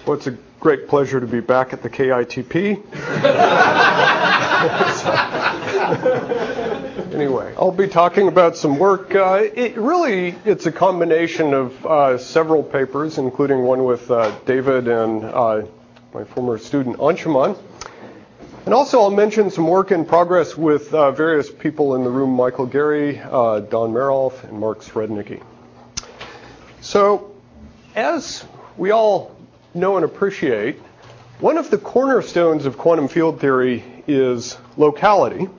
Well, it's a great pleasure to be back at the KITP. Anyway, I'll be talking about some work. It's a combination of several papers, including one with David and my former student Anshuman. And also I'll mention some work in progress with various people in the room, Michael Gary, Don Merolf, and Mark Srednicki. So, as we all know and appreciate, one of the cornerstones of quantum field theory is locality.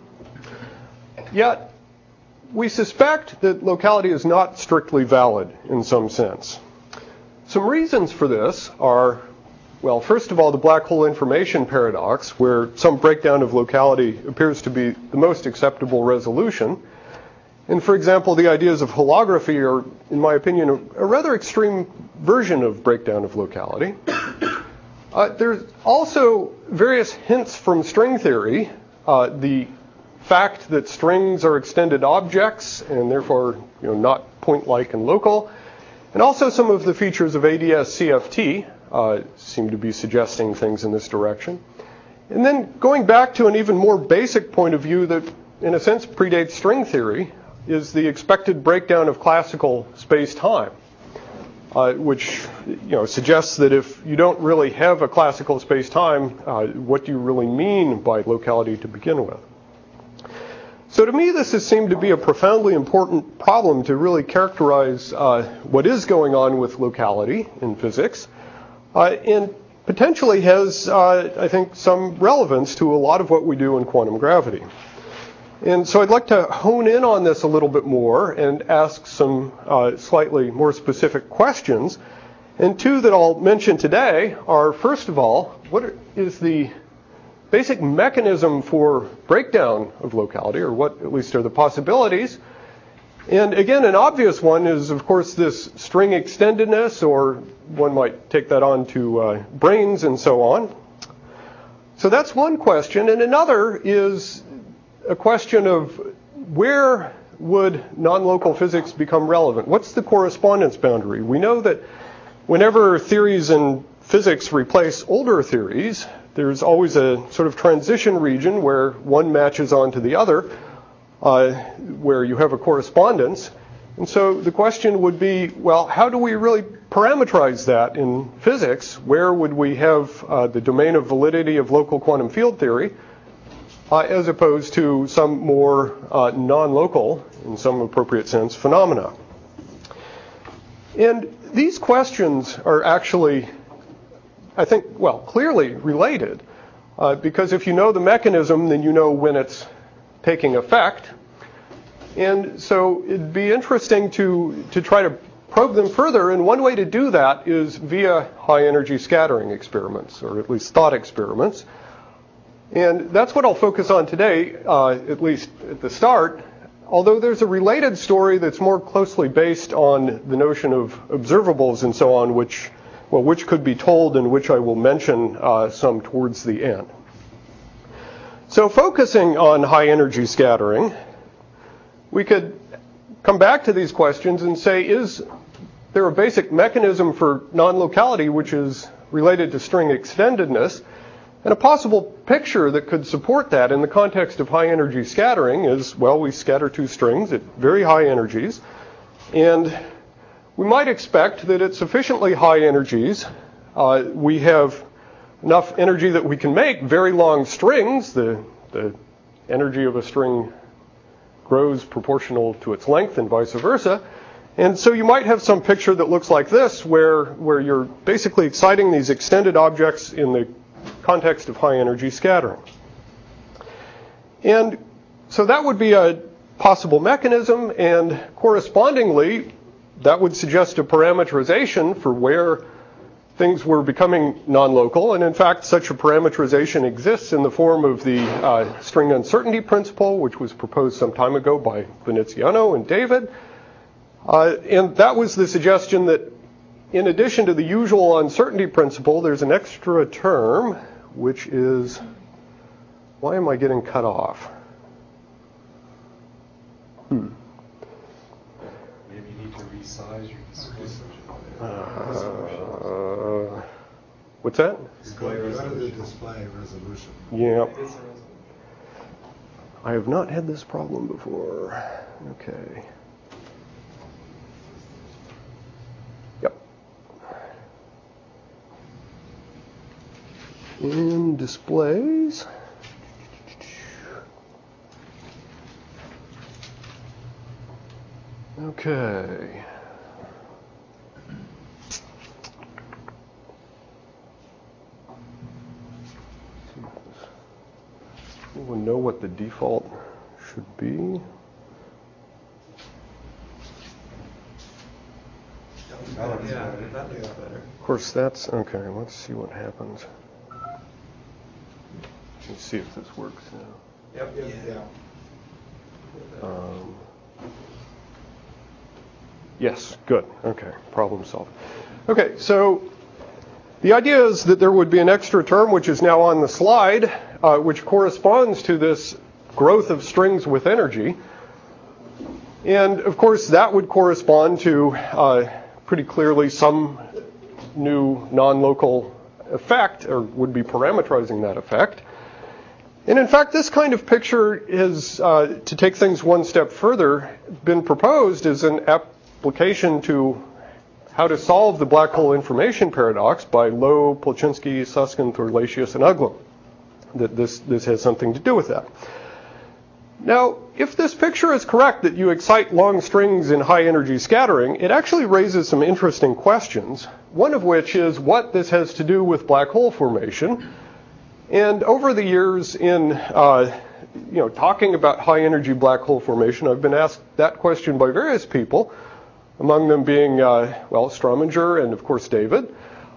Yet, we suspect that locality is not strictly valid in some sense. Some reasons for this are, well, first of all, the black hole information paradox, where some breakdown of locality appears to be the most acceptable resolution. And for example, the ideas of holography are, in my opinion, a rather extreme version of breakdown of locality. There's also various hints from string theory. The fact that strings are extended objects and therefore not point-like and local. And also some of the features of ADS-CFT seem to be suggesting things in this direction. And then going back to an even more basic point of view that, in a sense, predates string theory, is the expected breakdown of classical space-time, which suggests that if you don't really have a classical space-time, what do you really mean by locality to begin with? So to me, this has seemed to be a profoundly important problem to really characterize what is going on with locality in physics, and potentially has, I think, some relevance to a lot of what we do in quantum gravity. And so I'd like to hone in on this a little bit more and ask some slightly more specific questions. And two that I'll mention today are, first of all, what is the basic mechanism for breakdown of locality, or what at least are the possibilities? And again, an obvious one is, of course, this string extendedness, or one might take that on to branes and so on. So that's one question. And another is a question of where would non-local physics become relevant? What's the correspondence boundary? We know that whenever theories in physics replace older theories, there's always a sort of transition region where one matches onto the other, where you have a correspondence. And so the question would be, well, how do we really parameterize that in physics? Where would we have the domain of validity of local quantum field theory, as opposed to some more non-local, in some appropriate sense, phenomena? And these questions are actually, I think, well, clearly related, because if you know the mechanism, then you know when it's taking effect. And so it'd be interesting to try to probe them further, and one way to do that is via high-energy scattering experiments, or at least thought experiments. And that's what I'll focus on today, at least at the start, although there's a related story that's more closely based on the notion of observables and so on, which could be told and which I will mention some towards the end. So focusing on high-energy scattering, we could come back to these questions and say, is there a basic mechanism for non-locality which is related to string extendedness? And a possible picture that could support that in the context of high-energy scattering is, well, we scatter two strings at very high energies, and we might expect that at sufficiently high energies, we have enough energy that we can make very long strings. The energy of a string grows proportional to its length and vice versa. And so you might have some picture that looks like this, where you're basically exciting these extended objects in the context of high-energy scattering. And so that would be a possible mechanism, and correspondingly, that would suggest a parameterization for where things were becoming non-local. And in fact, such a parameterization exists in the form of the string uncertainty principle, which was proposed some time ago by Veneziano and David. And that was the suggestion that in addition to the usual uncertainty principle, there's an extra term, which is, why am I getting cut off? Maybe you need to resize your display. What's that? Display resolution. Display resolution. Yeah. I have not had this problem before. Okay. Yep. In displays. Okay. Anyone know what the default should be? Yeah, that looks better. Of course, that's okay. Let's see what happens. Let's see if this works now. Yep. Yeah. Yes, good. Okay, problem solved. Okay, so the idea is that there would be an extra term, which is now on the slide, which corresponds to this growth of strings with energy. And, of course, that would correspond to pretty clearly some new non-local effect, or would be parameterizing that effect. And in fact, this kind of picture is, to take things one step further, been proposed as an application to how to solve the black hole information paradox by Lowe, Polchinski, Susskind, Thorlacius, and Uglum. That this has something to do with that. Now, if this picture is correct, that you excite long strings in high energy scattering, it actually raises some interesting questions, one of which is what this has to do with black hole formation. And over the years in talking about high energy black hole formation, I've been asked that question by various people, among them being, Strominger and, of course, David.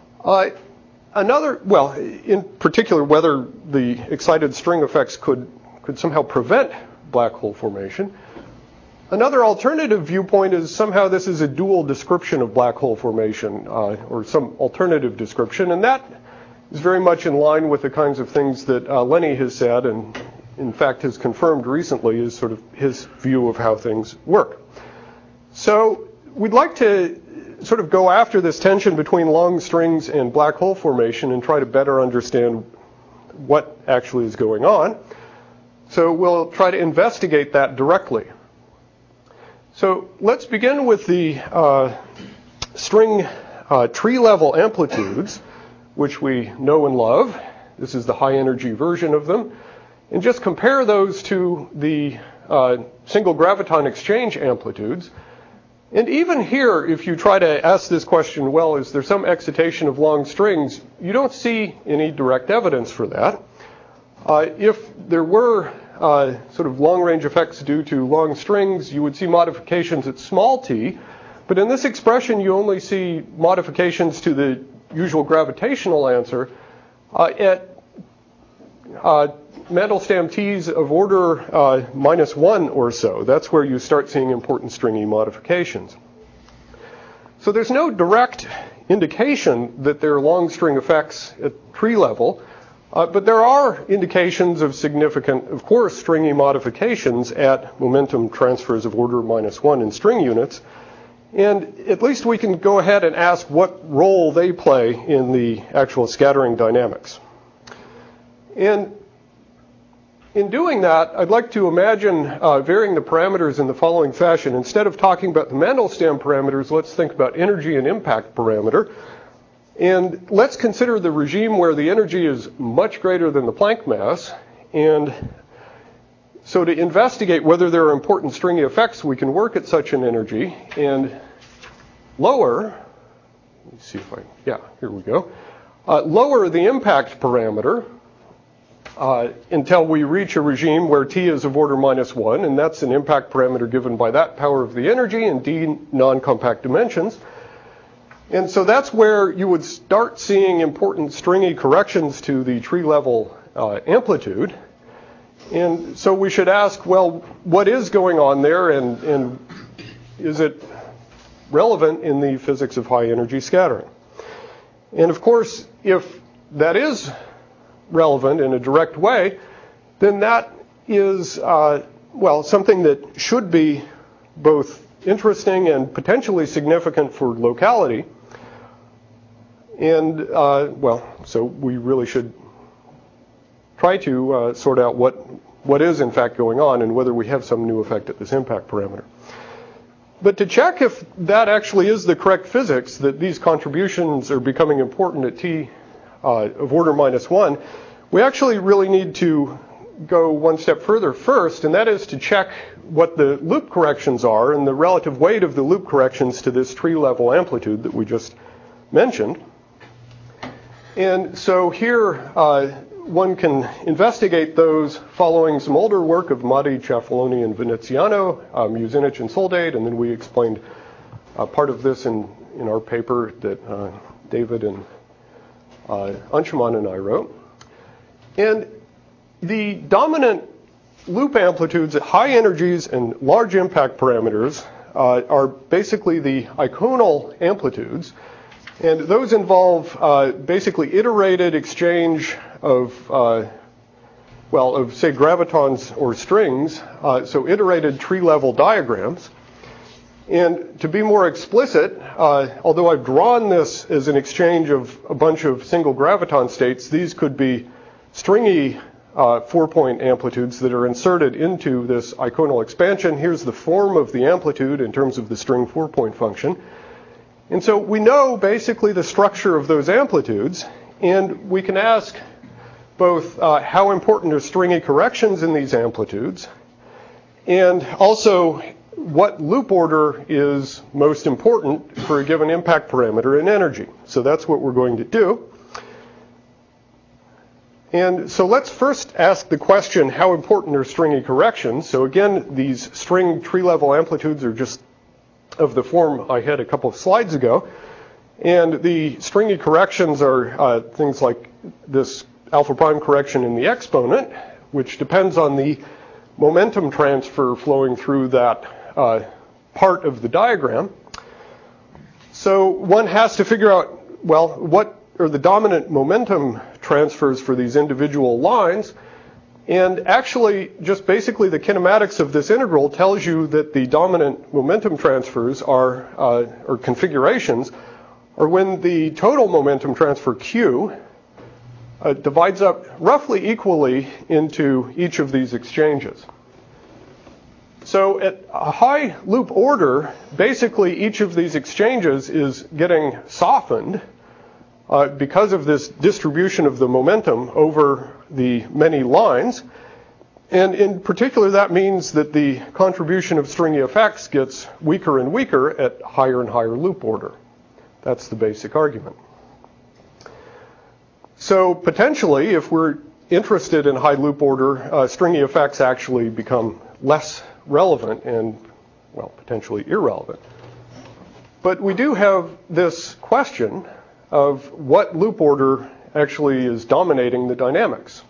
In particular, whether the excited string effects could somehow prevent black hole formation. Another alternative viewpoint is somehow this is a dual description of black hole formation, or some alternative description, and that is very much in line with the kinds of things that Lenny has said, and in fact has confirmed recently is sort of his view of how things work. So we'd like to sort of go after this tension between long strings and black hole formation and try to better understand what actually is going on. So we'll try to investigate that directly. So let's begin with the string tree level amplitudes, which we know and love. This is the high energy version of them. And just compare those to the single graviton exchange amplitudes. And even here, if you try to ask this question, well, is there some excitation of long strings? You don't see any direct evidence for that. If there were sort of long-range effects due to long strings, you would see modifications at small t. But in this expression, you only see modifications to the usual gravitational answer at Mandelstam t's of order -1 or so. That's where you start seeing important stringy modifications. So there's no direct indication that there are long string effects at tree level, but there are indications of significant, of course, stringy modifications at momentum transfers of order -1 in string units. And at least we can go ahead and ask what role they play in the actual scattering dynamics. And in doing that, I'd like to imagine varying the parameters in the following fashion. Instead of talking about the Mandelstam parameters, let's think about energy and impact parameter. And let's consider the regime where the energy is much greater than the Planck mass. And so to investigate whether there are important stringy effects, we can work at such an energy and lower, let's see if here we go, lower the impact parameter until we reach a regime where t is of order -1, and that's an impact parameter given by that power of the energy in d non-compact dimensions. And so that's where you would start seeing important stringy corrections to the tree level amplitude. And so we should ask, well, what is going on there, and is it relevant in the physics of high energy scattering? And of course, if that is relevant in a direct way, then that is, something that should be both interesting and potentially significant for locality. And, so we really should try to sort out what is in fact going on and whether we have some new effect at this impact parameter. But to check if that actually is the correct physics, that these contributions are becoming important at t of order -1, we actually really need to go one step further first, and that is to check what the loop corrections are and the relative weight of the loop corrections to this tree level amplitude that we just mentioned. And so here one can investigate those following some older work of Madi, Ciafaloni, and Veneziano, Muzinich, and Soldate, and then we explained part of this in our paper that David and Anshuman and I wrote. And the dominant loop amplitudes at high energies and large impact parameters are basically the iconal amplitudes, and those involve basically iterated exchange of say gravitons or strings, so iterated tree-level diagrams. And to be more explicit, although I've drawn this as an exchange of a bunch of single graviton states, these could be stringy 4-point amplitudes that are inserted into this iconal expansion. Here's the form of the amplitude in terms of the string 4-point function. And so we know basically the structure of those amplitudes, and we can ask both how important are stringy corrections in these amplitudes, and also what loop order is most important for a given impact parameter in energy. So that's what we're going to do. And so let's first ask the question, how important are stringy corrections? So again, these string tree-level amplitudes are just of the form I had a couple of slides ago. And the stringy corrections are things like this alpha prime correction in the exponent, which depends on the momentum transfer flowing through that part of the diagram. So one has to figure out, well, what are the dominant momentum transfers for these individual lines? And actually, just basically the kinematics of this integral tells you that the dominant momentum transfers are, or configurations, are when the total momentum transfer Q divides up roughly equally into each of these exchanges. So at a high loop order, basically each of these exchanges is getting softened because of this distribution of the momentum over the many lines. And in particular, that means that the contribution of stringy effects gets weaker and weaker at higher and higher loop order. That's the basic argument. So potentially, if we're interested in high loop order, stringy effects actually become less relevant and, well, potentially irrelevant. But we do have this question of what loop order actually is dominating the dynamics.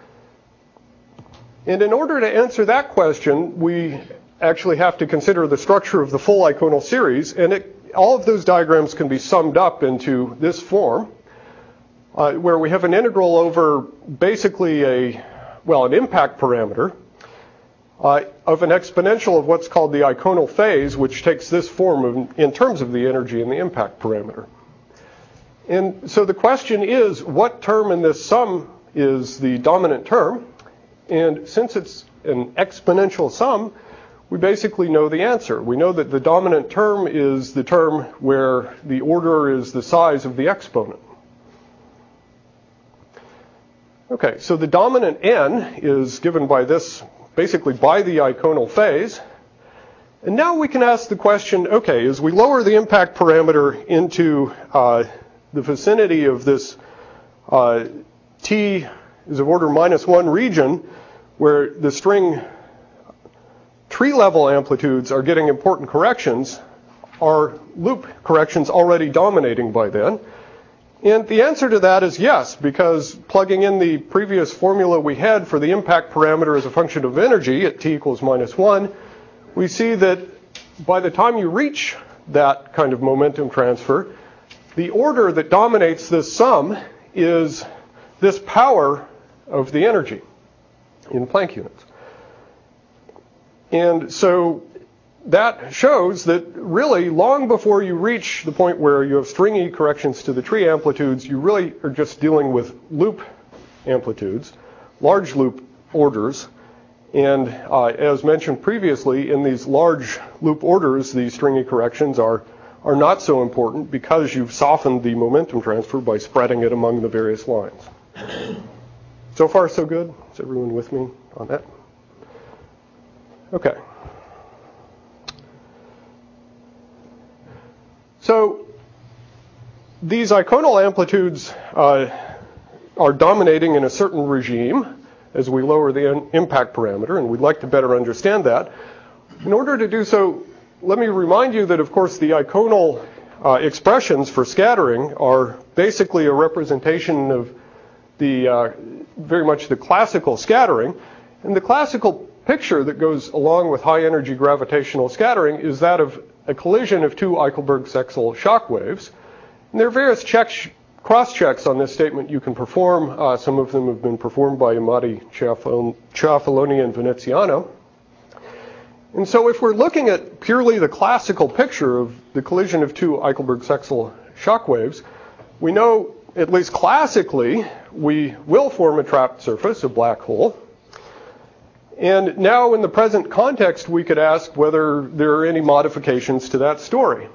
And in order to answer that question, we actually have to consider the structure of the full iconal series, and all of those diagrams can be summed up into this form, where we have an integral over basically an impact parameter of an exponential of what's called the iconal phase, which takes this form in terms of the energy in the impact parameter. And so the question is, what term in this sum is the dominant term? And since it's an exponential sum, we basically know the answer. We know that the dominant term is the term where the order is the size of the exponent. Okay, so the dominant n is given by this, basically by the iconal phase. And now we can ask the question, okay, as we lower the impact parameter into the vicinity of this t is of order -1 region, where the string tree level amplitudes are getting important corrections, are loop corrections already dominating by then? And the answer to that is yes, because plugging in the previous formula we had for the impact parameter as a function of energy at t equals -1, we see that by the time you reach that kind of momentum transfer, the order that dominates this sum is this power of the energy in Planck units. And so that shows that really long before you reach the point where you have stringy corrections to the tree amplitudes, you really are just dealing with loop amplitudes, large loop orders. And as mentioned previously, in these large loop orders, these stringy corrections are not so important because you've softened the momentum transfer by spreading it among the various lines. So far, so good? Is everyone with me on that? Okay. So these iconal amplitudes are dominating in a certain regime as we lower the impact parameter, and we'd like to better understand that. In order to do so, let me remind you that, of course, the iconal expressions for scattering are basically a representation of the very much the classical scattering. And the classical picture that goes along with high-energy gravitational scattering is that of a collision of two Eichelberg-Sechsel shock waves. And there are various cross-checks on this statement you can perform. Some of them have been performed by Amati, Ciafaloni, and Veneziano. And so if we're looking at purely the classical picture of the collision of two Eichelberg-Sechsel shock waves, we know, at least classically, we will form a trapped surface, a black hole. And now in the present context, we could ask whether there are any modifications to that story.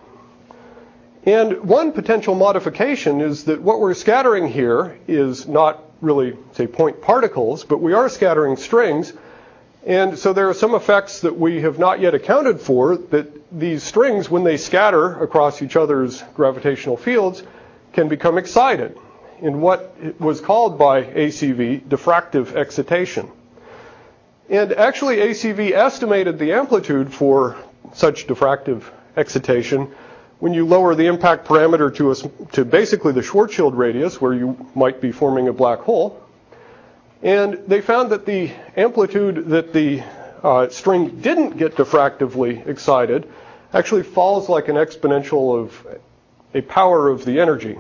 And one potential modification is that what we're scattering here is not really, say, point particles, but we are scattering strings. And so there are some effects that we have not yet accounted for, that these strings, when they scatter across each other's gravitational fields, can become excited in what was called by ACV diffractive excitation. And actually, ACV estimated the amplitude for such diffractive excitation when you lower the impact parameter to basically the Schwarzschild radius, where you might be forming a black hole. And they found that the amplitude that the string didn't get diffractively excited actually falls like an exponential of a power of the energy.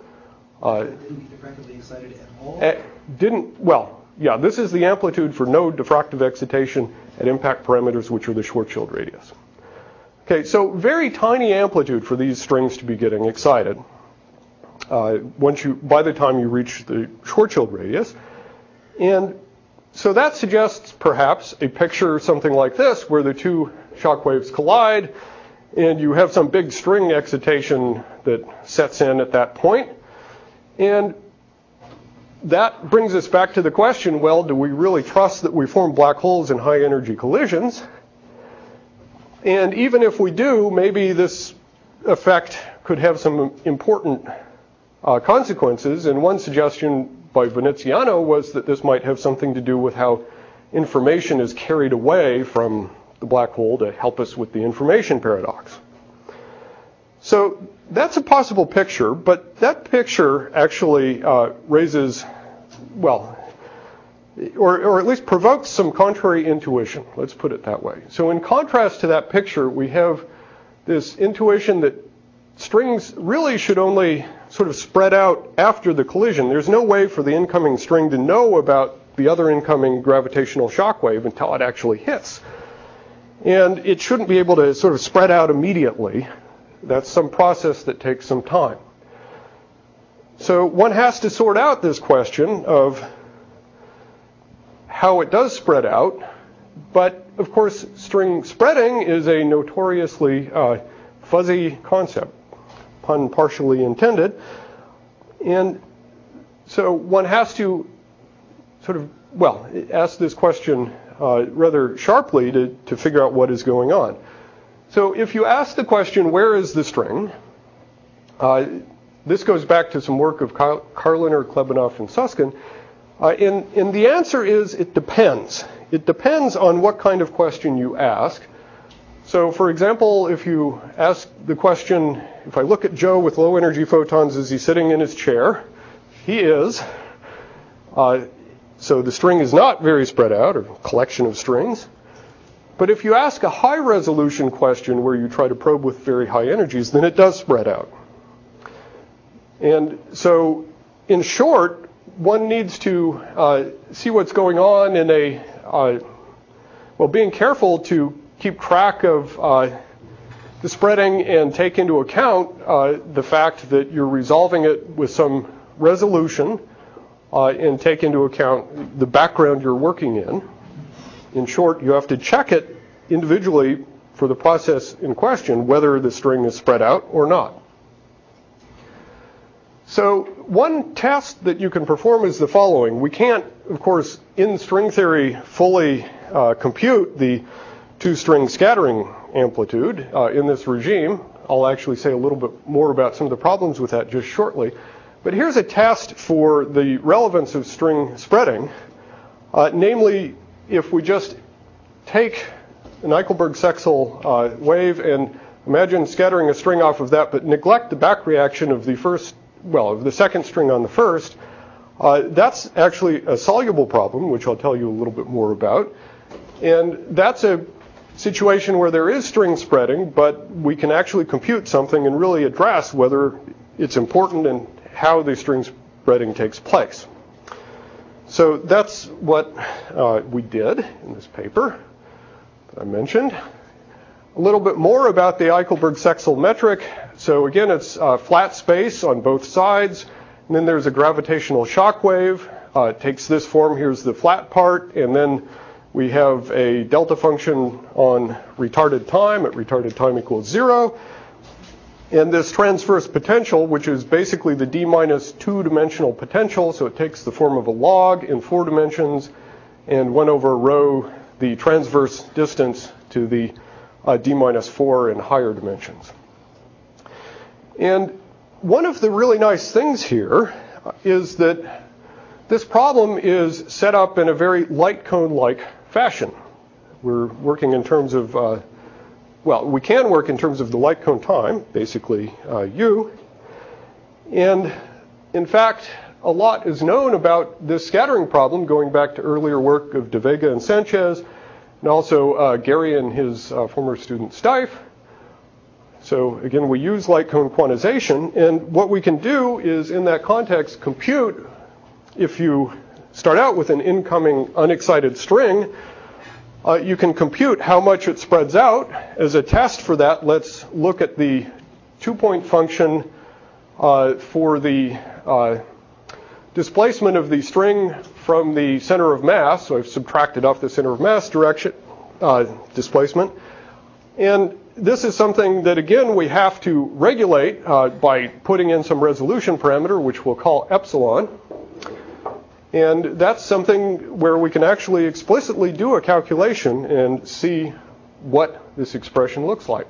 Didn't get diffractively excited at all? Yeah, this is the amplitude for no diffractive excitation at impact parameters, which are the Schwarzschild radius. Okay, so very tiny amplitude for these strings to be getting excited by the time you reach the Schwarzschild radius. And so that suggests perhaps a picture something like this, where the two shock waves collide, and you have some big string excitation that sets in at that point. And that brings us back to the question, well, do we really trust that we form black holes in high-energy collisions? And even if we do, maybe this effect could have some important consequences. And one suggestion by Veneziano was that this might have something to do with how information is carried away from the black hole to help us with the information paradox. So that's a possible picture, but that picture actually raises, or at least provokes some contrary intuition. Let's put it that way. So in contrast to that picture, we have this intuition that strings really should only sort of spread out after the collision. There's no way for the incoming string to know about the other incoming gravitational shock wave until it actually hits. And it shouldn't be able to sort of spread out immediately. That's some process that takes some time. So one has to sort out this question of how it does spread out. But, of course, string spreading is a notoriously fuzzy concept, pun partially intended. And so one has to sort of, ask this question rather sharply to figure out what is going on. So if you ask the question, where is the string? This goes back to some work of Karliner, Klebanov, and Susskind. And the answer is it depends. It depends on what kind of question you ask. So, for example, if you ask the question, if I look at Joe with low energy photons, is he sitting in his chair? He is. So the string is not very spread out, or collection of strings. But if you ask a high resolution question where you try to probe with very high energies, then it does spread out. And so, in short, one needs to see what's going on in being careful to keep track of the spreading and take into account the fact that you're resolving it with some resolution and take into account the background you're working in. In short, you have to check it individually for the process in question, whether the string is spread out or not. So one test that you can perform is the following. We can't, of course, in string theory, fully compute the two-string scattering amplitude in this regime. I'll actually say a little bit more about some of the problems with that just shortly. But here's a test for the relevance of string spreading. Namely, if we just take an Eichelberg-Sechsel wave and imagine scattering a string off of that, but neglect the back reaction of the second string on the first, that's actually a soluble problem, which I'll tell you a little bit more about. And that's a situation where there is string spreading, but we can actually compute something and really address whether it's important and how the string spreading takes place. So that's what we did in this paper that I mentioned. A little bit more about the Eichelberg-Sechsel metric. So again, it's flat space on both sides. And then there's a gravitational shock wave. It takes this form. Here's the flat part. And then we have a delta function on retarded time at retarded time equals 0. And this transverse potential, which is basically the d minus 2-dimensional potential, so it takes the form of a log in 4 dimensions, and 1 over rho, the transverse distance to the d minus 4 in higher dimensions. And one of the really nice things here is that this problem is set up in a very light cone-like fashion. We're working in terms of we can work in terms of the light cone time, basically u. And in fact, a lot is known about this scattering problem going back to earlier work of De Vega and Sanchez, and also Gary and his former student Steiff. So again, we use light cone quantization, and what we can do is, in that context, compute, if you start out with an incoming unexcited string, you can compute how much it spreads out. As a test for that, let's look at the two-point function for the displacement of the string from the center of mass. So I've subtracted off the center of mass direction displacement. And this is something that, again, we have to regulate by putting in some resolution parameter, which we'll call epsilon. And that's something where we can actually explicitly do a calculation and see what this expression looks like.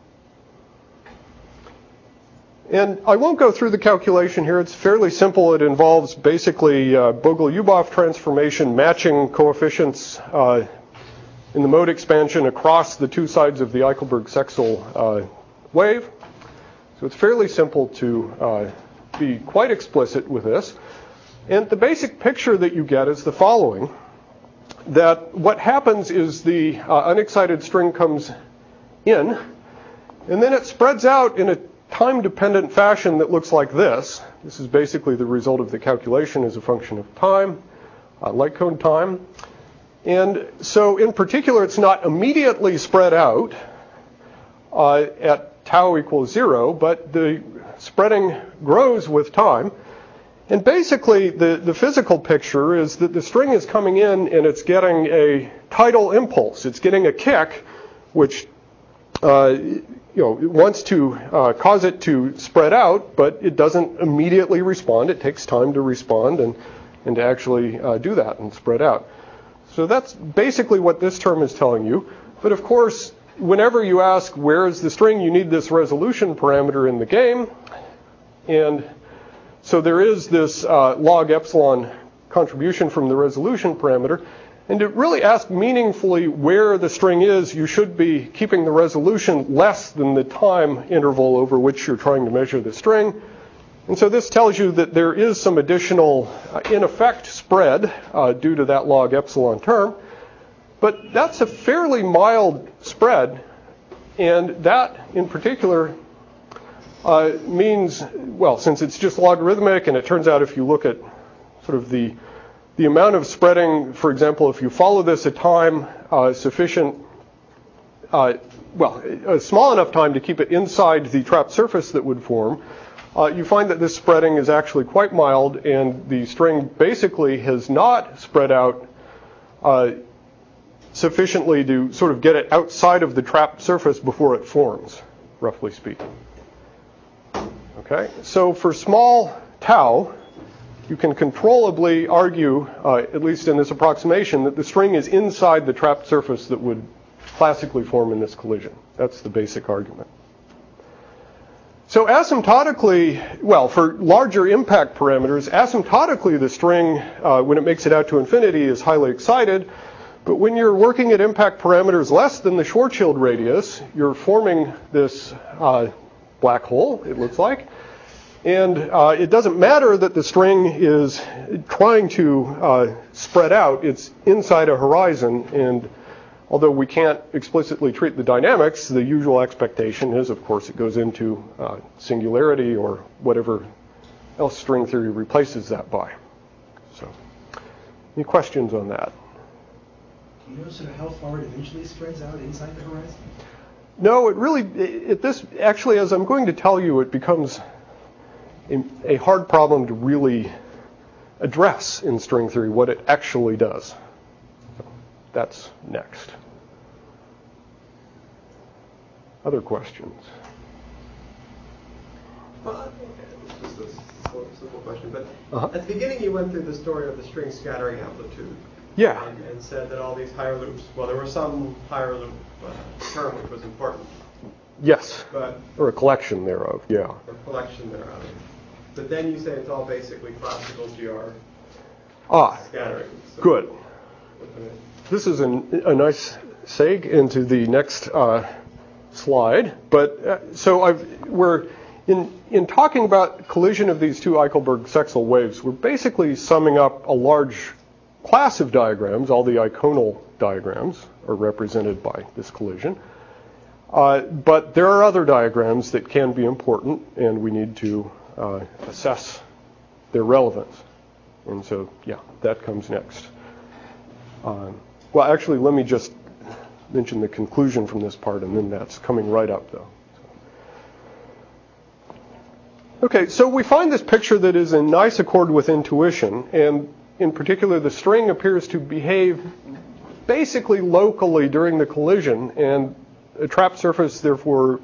And I won't go through the calculation here. It's fairly simple. It involves basically Bogel-Uboff transformation, matching coefficients in the mode expansion across the two sides of the Eichelberg-Sechsel wave. So it's fairly simple to be quite explicit with this. And the basic picture that you get is the following, that what happens is the unexcited string comes in, and then it spreads out in a time-dependent fashion that looks like this. This is basically the result of the calculation as a function of time, light cone time. And so in particular, it's not immediately spread out at tau equals 0, but the spreading grows with time. And basically, the physical picture is that the string is coming in and it's getting a tidal impulse. It's getting a kick, which wants to cause it to spread out, but it doesn't immediately respond. It takes time to respond and to actually do that and spread out. So that's basically what this term is telling you. But of course, whenever you ask where is the string, you need this resolution parameter in the game. And so there is this log epsilon contribution from the resolution parameter. And to really ask meaningfully where the string is, you should be keeping the resolution less than the time interval over which you're trying to measure the string. And so this tells you that there is some additional, in effect, spread due to that log epsilon term. But that's a fairly mild spread. And that, in particular, means, well, since it's just logarithmic, and it turns out if you look at sort of the amount of spreading, for example, if you follow this at time sufficient a small enough time to keep it inside the trapped surface that would form, you find that this spreading is actually quite mild, and the string basically has not spread out sufficiently to sort of get it outside of the trapped surface before it forms, roughly speaking. Okay, so for small tau, you can controllably argue, at least in this approximation, that the string is inside the trapped surface that would classically form in this collision. That's the basic argument. So asymptotically, well, for larger impact parameters, asymptotically the string, when it makes it out to infinity, is highly excited. But when you're working at impact parameters less than the Schwarzschild radius, you're forming this black hole, it looks like. And it doesn't matter that the string is trying to spread out. It's inside a horizon. And although we can't explicitly treat the dynamics, the usual expectation is, of course, it goes into singularity or whatever else string theory replaces that by. So, any questions on that? Do you know sort of how far it eventually spreads out inside the horizon? No, it really, actually, as I'm going to tell you, it becomes a hard problem to really address in string theory what it actually does. So that's next. Other questions? Well, just a simple question, but at the beginning you went through the story of the string scattering amplitude. Yeah. And said that all these higher loops, well, there were some higher loop term which was important. Yes. But, or a collection thereof, yeah. Or a collection thereof. But then you say it's all basically classical GR scattering. So good. This is a nice seg into the next slide. But so we're in talking about collision of these two Eichelberg-Sechsel waves, we're basically summing up a large class of diagrams. All the iconal diagrams are represented by this collision. But there are other diagrams that can be important, and we need to assess their relevance. And so, yeah, that comes next. Well, actually, let me just mention the conclusion from this part, and then that's coming right up, though. Okay, so we find this picture that is in nice accord with intuition, and in particular, the string appears to behave basically locally during the collision, and a trapped surface, therefore,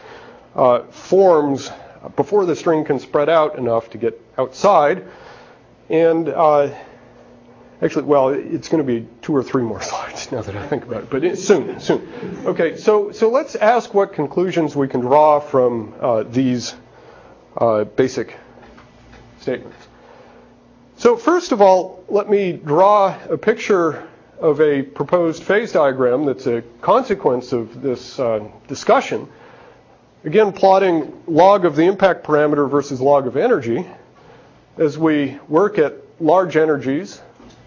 forms before the string can spread out enough to get outside. And actually, well, it's going to be 2 or 3 more slides now that I think about it, but soon. Okay, so let's ask what conclusions we can draw from these basic statements. So first of all, let me draw a picture of a proposed phase diagram that's a consequence of this discussion. Again, plotting log of the impact parameter versus log of energy as we work at large energies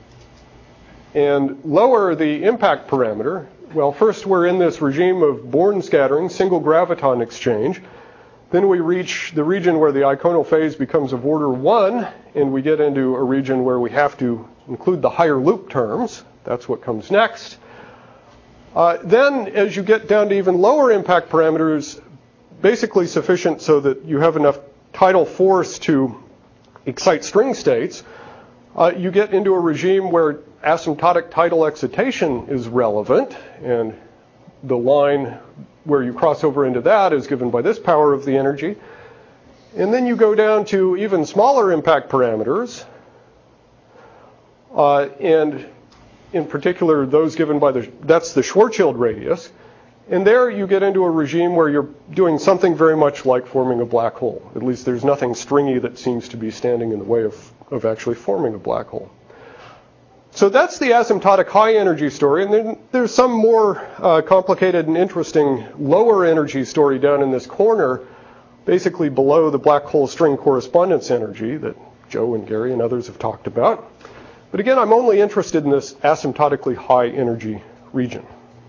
and lower the impact parameter. Well, first we're in this regime of Born scattering, single graviton exchange. Then we reach the region where the iconal phase becomes of order 1, and we get into a region where we have to include the higher loop terms. That's what comes next. Then, as you get down to even lower impact parameters, basically sufficient so that you have enough tidal force to excite string states, you get into a regime where asymptotic tidal excitation is relevant, and the line where you cross over into that is given by this power of the energy. And then you go down to even smaller impact parameters, and in particular those given by that's the Schwarzschild radius. And there you get into a regime where you're doing something very much like forming a black hole. At least there's nothing stringy that seems to be standing in the way of actually forming a black hole. So that's the asymptotic high energy story. And then there's some more complicated and interesting lower energy story down in this corner, basically below the black hole string correspondence energy that Joe and Gary and others have talked about. But again, I'm only interested in this asymptotically high energy region.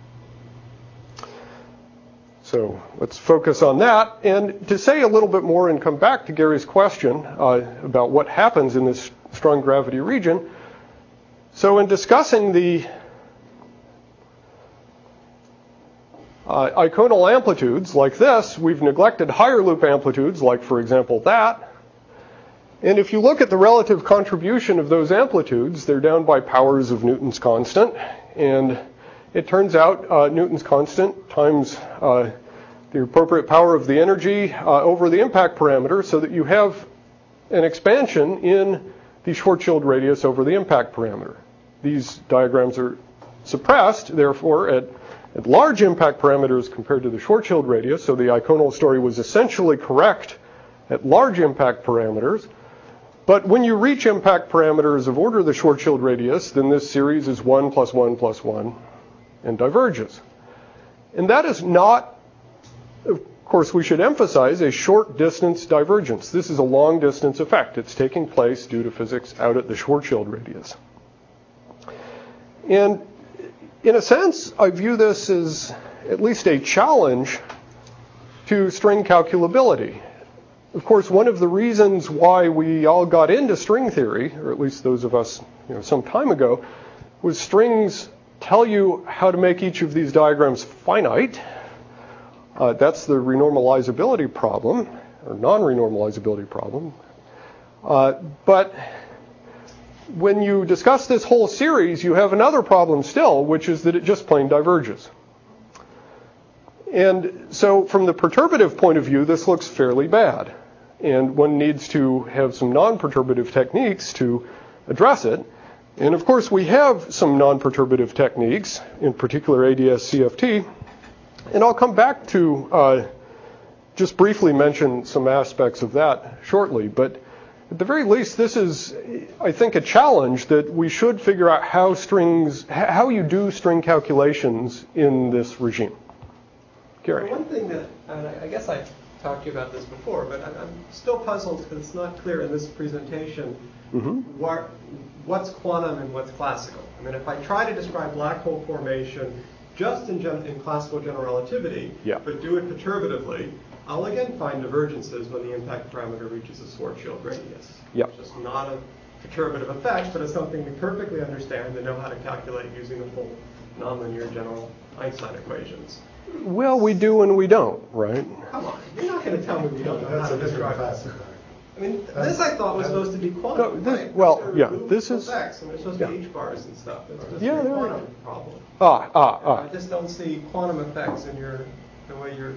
So let's focus on that. And to say a little bit more and come back to Gary's question about what happens in this strong gravity region. So in discussing the Iconal amplitudes like this, we've neglected higher loop amplitudes, like, for example, that. And if you look at the relative contribution of those amplitudes, they're down by powers of Newton's constant. And it turns out Newton's constant times the appropriate power of the energy over the impact parameter, so that you have an expansion in the Schwarzschild radius over the impact parameter. These diagrams are suppressed, therefore, at large impact parameters compared to the Schwarzschild radius, so the Iconal story was essentially correct at large impact parameters. But when you reach impact parameters of order the Schwarzschild radius, then this series is 1 plus 1 plus 1 and diverges. And that is not, of course, we should emphasize, a short distance divergence. This is a long distance effect. It's taking place due to physics out at the Schwarzschild radius. And in a sense, I view this as at least a challenge to string calculability. Of course, one of the reasons why we all got into string theory, or at least those of us some time ago, was strings tell you how to make each of these diagrams finite. That's the renormalizability problem, or non-renormalizability problem. But when you discuss this whole series, you have another problem still, which is that it just plain diverges. And so from the perturbative point of view, this looks fairly bad. And one needs to have some non-perturbative techniques to address it. And of course, we have some non-perturbative techniques, in particular ADS-CFT. And I'll come back to just briefly mention some aspects of that shortly. But at the very least, this is, I think, a challenge that we should figure out how you do string calculations in this regime. Gary. One thing that, and I guess I talked to you about this before, but I'm still puzzled because it's not clear in this presentation what's quantum and what's classical. I mean, if I try to describe black hole formation just in classical general relativity, but do it perturbatively, I'll again find divergences when the impact parameter reaches a Schwarzschild radius. It's just not a perturbative effect, but it's something we perfectly understand and know how to calculate using the full nonlinear general Einstein equations. Well, we do and we don't, right? Come on, you're not going to tell me we don't know how That's to a different describe class. that. I mean, this I thought was supposed to be quantum. No, this, right? well, There are yeah, loop this is- effects, and there's supposed to be H bars and stuff. It's supposed Yeah, to be a there are. quantum problem. I I just don't see quantum effects in the way you're.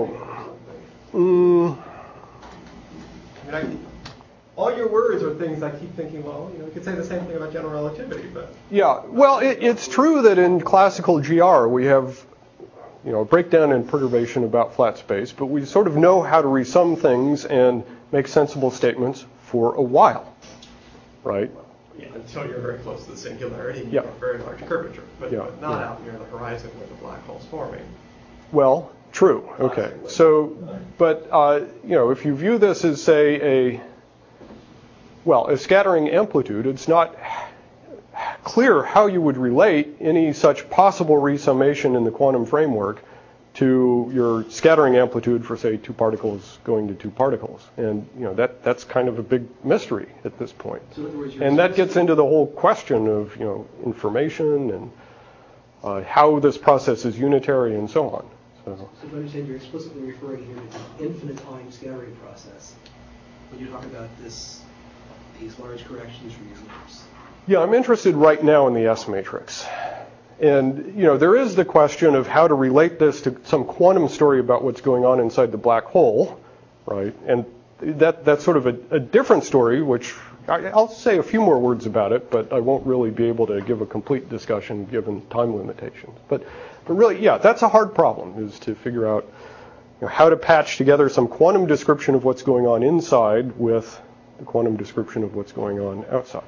I mean, all your words are things I keep thinking. Well, you could say the same thing about general relativity, but. Yeah, well, it's true that in classical GR we have, a breakdown in perturbation about flat space, but we sort of know how to resum things and make sensible statements for a while, right? Yeah, until you're very close to the singularity, you Yeah. get very large curvature, but Yeah. not out near the horizon where the black hole's forming. Well, true. Okay. So, but if you view this as, say, a scattering amplitude, it's not clear how you would relate any such possible resummation in the quantum framework to your scattering amplitude for, say, two particles going to two particles. And, that's kind of a big mystery at this point. So in other words, and that gets into the whole question of, information and how this process is unitary and so on. So if I understand, you're explicitly referring here to the infinite time scattering process when you talk about these large corrections from your loops. yeah, I'm interested right now in the S matrix. And, there is the question of how to relate this to some quantum story about what's going on inside the black hole, right? And that's sort of a different story, which I'll say a few more words about it, but I won't really be able to give a complete discussion given time limitations. But really, yeah, that's a hard problem, is to figure out how to patch together some quantum description of what's going on inside with the quantum description of what's going on outside.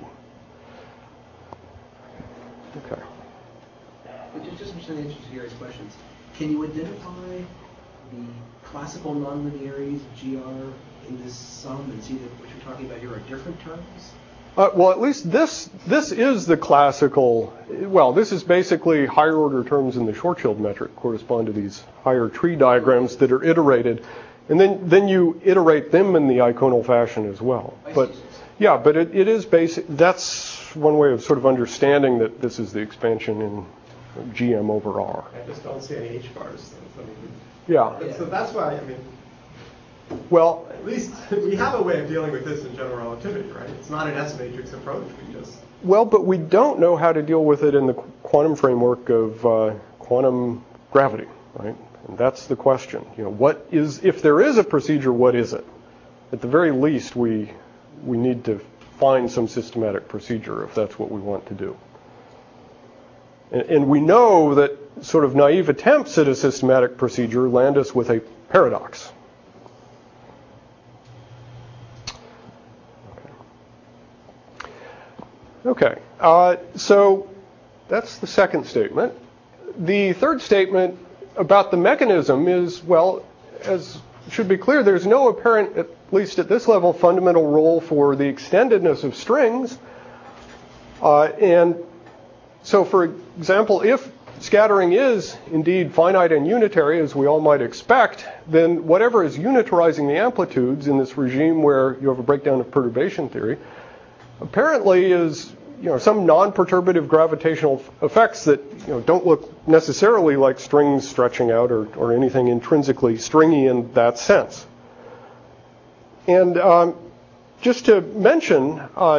Okay. But just understand the answer to Gary's questions. Can you identify the classical nonlinearities of GR in this sum and see that what you're talking about here are different terms? Well, at least this is the classical. Well, this is basically higher order terms in the Schwarzschild metric correspond to these higher tree diagrams that are iterated, and then you iterate them in the iconal fashion as well. But yeah, but it is basic. That's one way of sort of understanding that this is the expansion in GM over R. I just don't see any H bars. Yeah. So that's why, Well, at least we have a way of dealing with this in general relativity, right? It's not an S matrix approach. Well, but we don't know how to deal with it in the quantum framework of quantum gravity, right? And that's the question. What is, if there is a procedure, what is it? At the very least, we need to find some systematic procedure if that's what we want to do. And we know that sort of naive attempts at a systematic procedure land us with a paradox. Okay, so that's the second statement. The third statement about the mechanism is, well, as should be clear, there's no apparent, at least at this level, fundamental role for the extendedness of strings. And so, for example, if scattering is indeed finite and unitary, as we all might expect, then whatever is unitarizing the amplitudes in this regime where you have a breakdown of perturbation theory, apparently is some non-perturbative gravitational effects that don't look necessarily like strings stretching out or anything intrinsically stringy in that sense. And just to mention,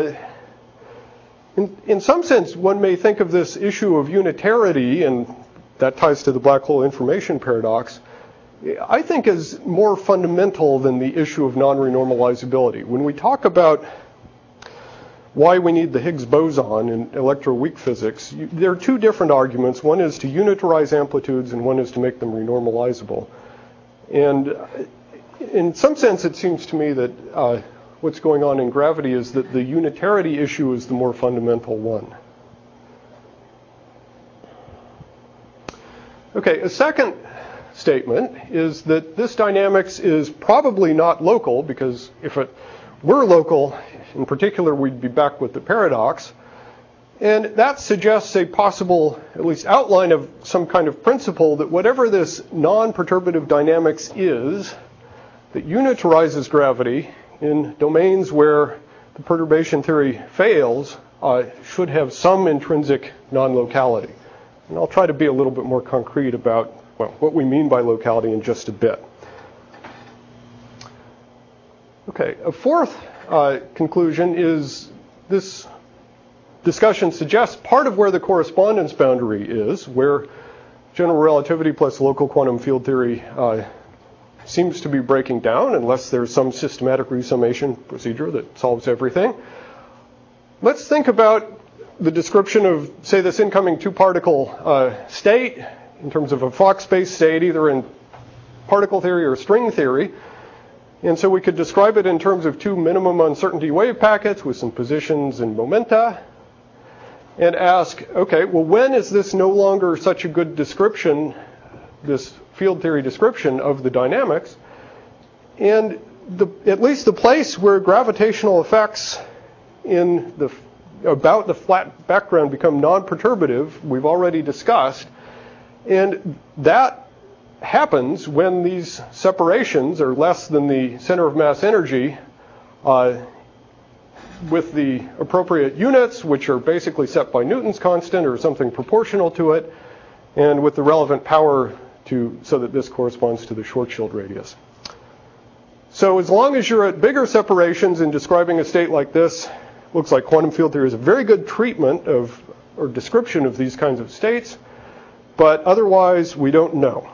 in some sense, one may think of this issue of unitarity, and that ties to the black hole information paradox, I think as more fundamental than the issue of non-renormalizability. When we talk about why we need the Higgs boson in electroweak physics, there are two different arguments. One is to unitarize amplitudes, and one is to make them renormalizable. And in some sense, it seems to me that what's going on in gravity is that the unitarity issue is the more fundamental one. Okay, a second statement is that this dynamics is probably not local, because if it were local, in particular, we'd be back with the paradox. And that suggests a possible, at least outline of some kind of principle that whatever this non-perturbative dynamics is that unitarizes gravity in domains where the perturbation theory fails should have some intrinsic non-locality. And I'll try to be a little bit more concrete about what we mean by locality in just a bit. Okay, a fourth conclusion is this discussion suggests part of where the correspondence boundary is, where general relativity plus local quantum field theory seems to be breaking down unless there's some systematic resummation procedure that solves everything. Let's think about the description of, say, this incoming two-particle state in terms of a Fock space state, either in particle theory or string theory. And so we could describe it in terms of two minimum uncertainty wave packets with some positions and momenta, and ask, okay, well, when is this no longer such a good description, this field theory description of the dynamics? And at least the place where gravitational effects about the flat background become non-perturbative, we've already discussed. And that happens when these separations are less than the center of mass energy with the appropriate units, which are basically set by Newton's constant or something proportional to it, and with the relevant power so that this corresponds to the Schwarzschild radius. So as long as you're at bigger separations in describing a state like this, looks like quantum field theory is a very good treatment of or description of these kinds of states, but otherwise we don't know.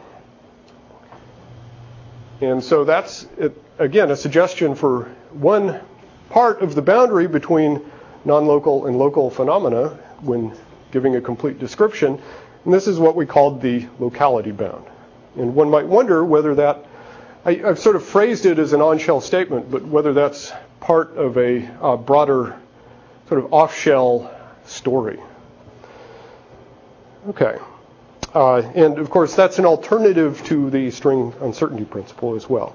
And so that's, again, a suggestion for one part of the boundary between non-local and local phenomena when giving a complete description. And this is what we called the locality bound. And one might wonder whether that, I've sort of phrased it as an on-shell statement, but whether that's part of a broader sort of off-shell story. Okay. And of course, that's an alternative to the string uncertainty principle as well.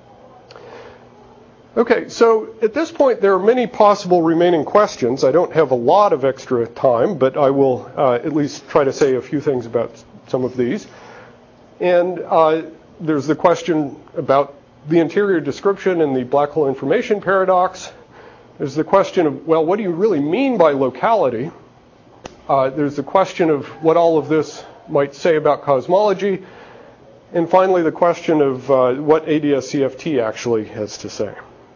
Okay, so at this point, there are many possible remaining questions. I don't have a lot of extra time, but I will at least try to say a few things about some of these. And there's the question about the interior description and the black hole information paradox. There's the question of, well, what do you really mean by locality? There's the question of what all of this might say about cosmology. And finally, the question of what ADS-CFT actually has to say.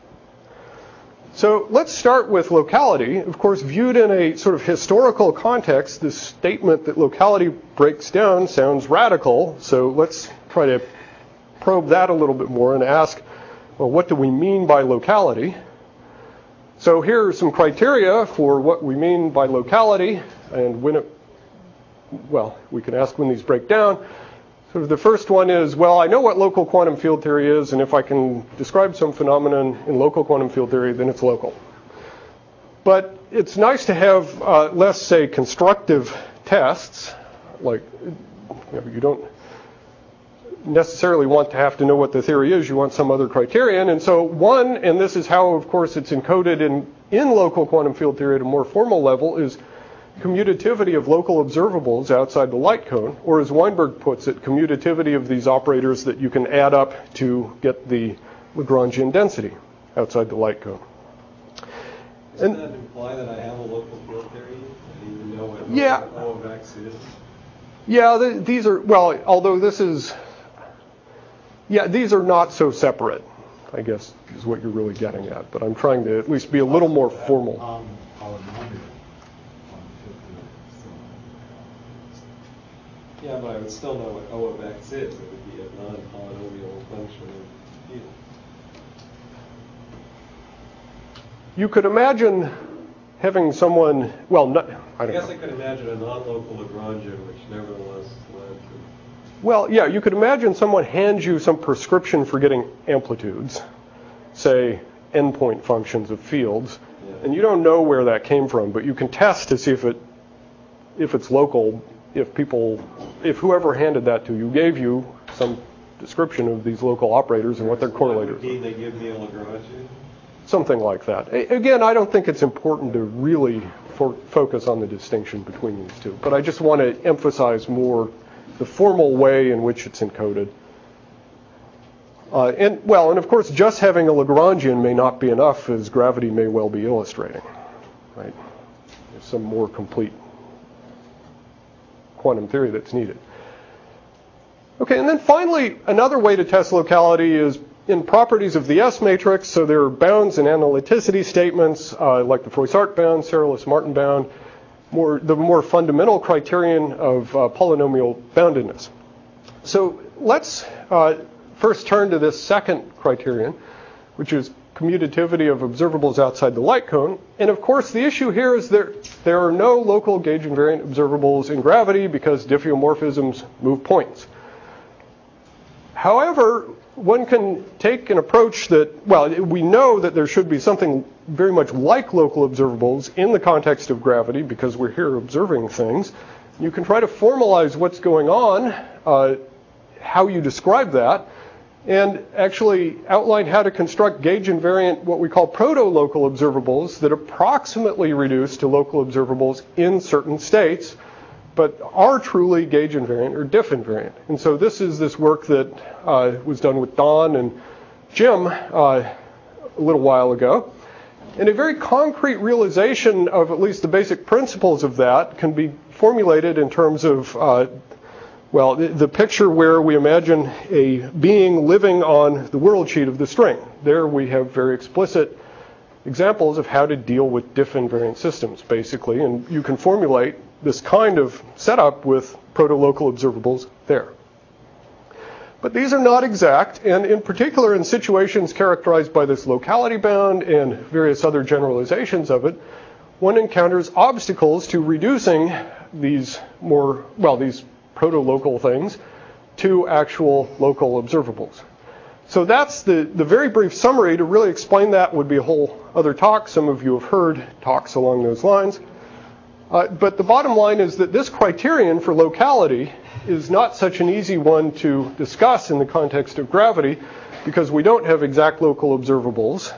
So let's start with locality. Of course, viewed in a sort of historical context, this statement that locality breaks down sounds radical. So let's try to probe that a little bit more and ask, well, what do we mean by locality? So here are some criteria for what we mean by locality, and when it, well, we can ask when these break down. So the first one is, well, I know what local quantum field theory is, and if I can describe some phenomenon in local quantum field theory, then it's local. But it's nice to have less, say, constructive tests, like you don't necessarily want to have to know what the theory is. You want some other criterion. And so one, and this is how, of course, it's encoded in local quantum field theory at a more formal level, is commutativity of local observables outside the light cone, or as Weinberg puts it, commutativity of these operators that you can add up to get the Lagrangian density outside the light cone. Doesn't that imply that I have a local field theory? I even know what O of X is? Yeah, these are, well, although this is, yeah, these are not so separate, I guess, is what you're really getting at. But I'm trying to at least be a little more formal. Yeah, but I would still know what O of X is. It would be a non-polynomial function of the field. You could imagine having someone, well, not, I don't know. I guess I could imagine a non-local Lagrangian, which nevertheless led to... Well, yeah, you could imagine someone hands you some prescription for getting amplitudes, say endpoint functions of fields, and you don't know where that came from, but you can test to see if it's local. If whoever handed that to you gave you some description of these local operators and what their correlators are. They give me a Lagrangian? Something like that. Again, I don't think it's important to really focus on the distinction between these two, but I just want to emphasize more the formal way in which it's encoded. And of course, just having a Lagrangian may not be enough, as gravity may well be illustrating. Right? There's some more complete quantum theory that's needed. Okay, and then finally, another way to test locality is in properties of the S matrix. So there are bounds and analyticity statements, like the Froissart bound, Saarlis-Martin bound, the more fundamental criterion of polynomial boundedness. So let's first turn to this second criterion, which is commutativity of observables outside the light cone. And of course, the issue here is there are no local gauge invariant observables in gravity because diffeomorphisms move points. However, one can take an approach that, well, we know that there should be something very much like local observables in the context of gravity because we're here observing things. You can try to formalize what's going on, how you describe that, and actually outline how to construct gauge invariant, what we call proto-local observables that approximately reduce to local observables in certain states, but are truly gauge invariant or diff invariant. And so this work that was done with Don and Jim a little while ago. And a very concrete realization of at least the basic principles of that can be formulated in terms of the picture where we imagine a being living on the world sheet of the string. There we have very explicit examples of how to deal with diff invariant systems, basically, and you can formulate this kind of setup with proto-local observables there. But these are not exact, and in particular in situations characterized by this locality bound and various other generalizations of it, one encounters obstacles to reducing these proto-local things to actual local observables. So that's the very brief summary. To really explain that would be a whole other talk. Some of you have heard talks along those lines. But the bottom line is that this criterion for locality is not such an easy one to discuss in the context of gravity because we don't have exact local observables.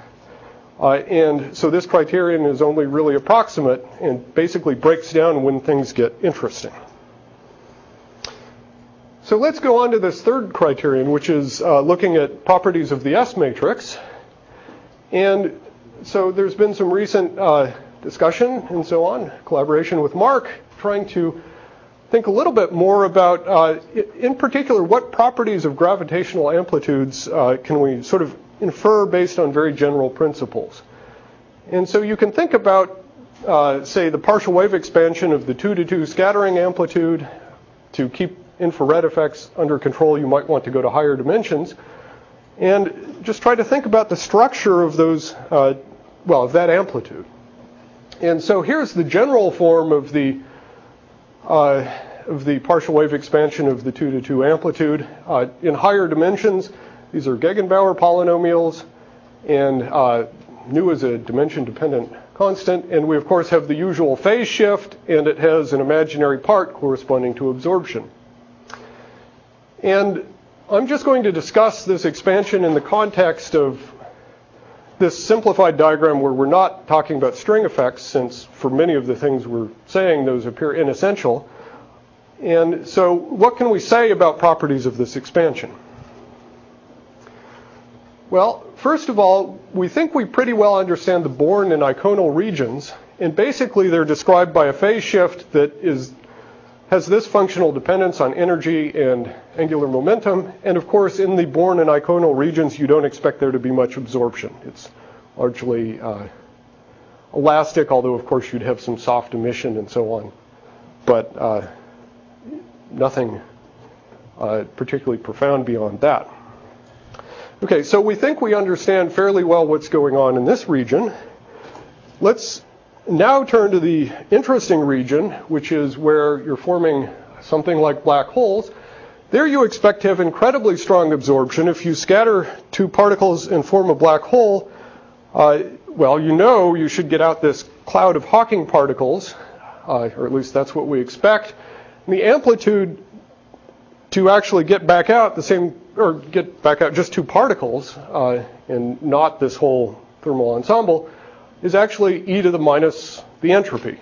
And so this criterion is only really approximate and basically breaks down when things get interesting. So let's go on to this third criterion, which is looking at properties of the S matrix. And so there's been some recent discussion and so on, collaboration with Mark, trying to think a little bit more about, in particular, what properties of gravitational amplitudes can we sort of infer based on very general principles. And so you can think about, say, the partial wave expansion of the 2-to-2 scattering amplitude. To keep infrared effects under control, you might want to go to higher dimensions. And just try to think about the structure of those, of that amplitude. And so here's the general form of the partial wave expansion of the 2-to-2 amplitude. In higher dimensions, these are Gegenbauer polynomials, and nu is a dimension-dependent constant. And we, of course, have the usual phase shift, and it has an imaginary part corresponding to absorption. And I'm just going to discuss this expansion in the context of this simplified diagram where we're not talking about string effects, since for many of the things we're saying, those appear inessential. And so what can we say about properties of this expansion? Well, first of all, we think we pretty well understand the Born and iconal regions, and basically they're described by a phase shift that has this functional dependence on energy and angular momentum. And of course, in the Born and iconal regions, you don't expect there to be much absorption. It's largely elastic, although of course you'd have some soft emission and so on. But nothing particularly profound beyond that. Okay, so we think we understand fairly well what's going on in this region. Let's now turn to the interesting region, which is where you're forming something like black holes. There you expect to have incredibly strong absorption. If you scatter two particles and form a black hole, you should get out this cloud of Hawking particles, or at least that's what we expect. And the amplitude to actually get back out just two particles, and not this whole thermal ensemble, is actually e to the minus the entropy.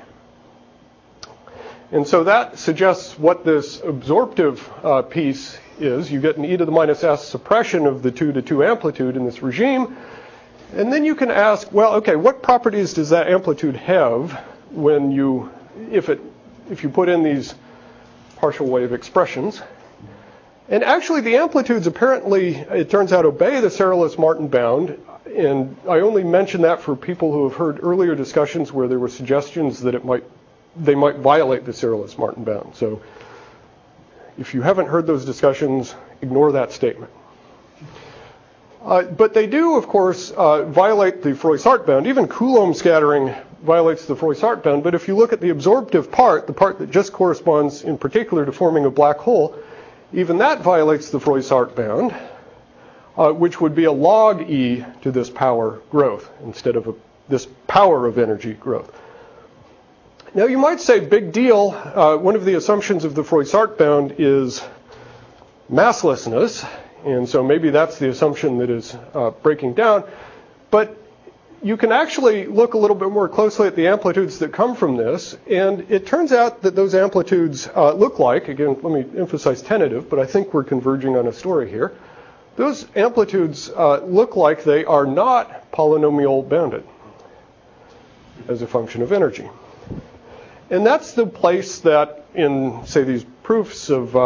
And so that suggests what this absorptive piece is. You get an e to the minus s suppression of the 2-to-2 amplitude in this regime. And then you can ask, well, okay, what properties does that amplitude have when if you put in these partial wave expressions? And actually, the amplitudes apparently, it turns out, obey the Saarland-Martin bound. And I only mention that for people who have heard earlier discussions where there were suggestions that they might violate the Saarland-Martin bound. So if you haven't heard those discussions, ignore that statement. But they do, of course, violate the Froissart bound. Even Coulomb scattering violates the Froissart bound. But if you look at the absorptive part, the part that just corresponds in particular to forming a black hole, even that violates the Froissart bound, which would be a log E to this power growth instead of this power of energy growth. Now you might say, big deal. One of the assumptions of the Froissart bound is masslessness, and so maybe that's the assumption that is breaking down. But you can actually look a little bit more closely at the amplitudes that come from this, and it turns out that those amplitudes look like, again, let me emphasize tentative, but I think we're converging on a story here. Those amplitudes look like they are not polynomial bounded as a function of energy. And that's the place that in, say, these proofs of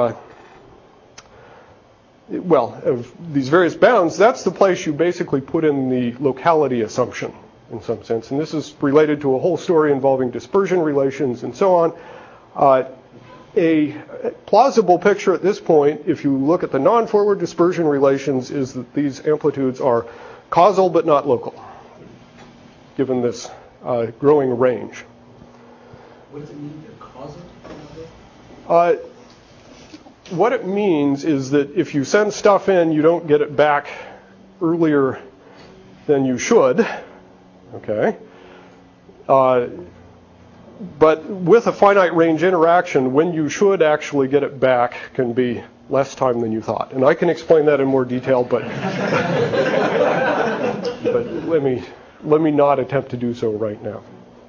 these various bounds, that's the place you basically put in the locality assumption in some sense. And this is related to a whole story involving dispersion relations and so on. A plausible picture at this point, if you look at the non-forward dispersion relations, is that these amplitudes are causal but not local, given this growing range. What does it mean they're causal? What it means is that if you send stuff in, you don't get it back earlier than you should, okay? But with a finite range interaction, when you should actually get it back can be less time than you thought. And I can explain that in more detail, but let me not attempt to do so right now.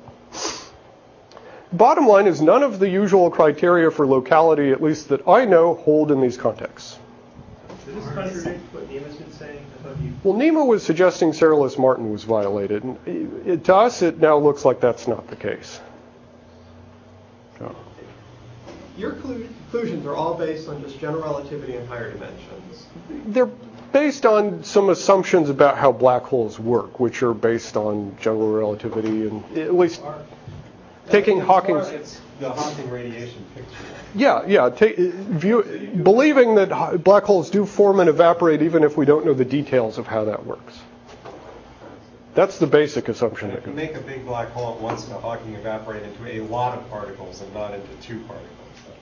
Bottom line is none of the usual criteria for locality, at least that I know, hold in these contexts. Does this contradict what Nema's been saying? I thought you... Well, Nema was suggesting Sarah Martin was violated. And to us, it now looks like that's not the case. So. Your conclusions are all based on just general relativity and higher dimensions. They're based on some assumptions about how black holes work, which are based on general relativity and at least taking Hawking's... It's the Hawking radiation picture. Yeah. Believing that black holes do form and evaporate even if we don't know the details of how that works. That's the basic assumption. If you make a big black hole at once, the Hawking evaporate into a lot of particles and not into two particles.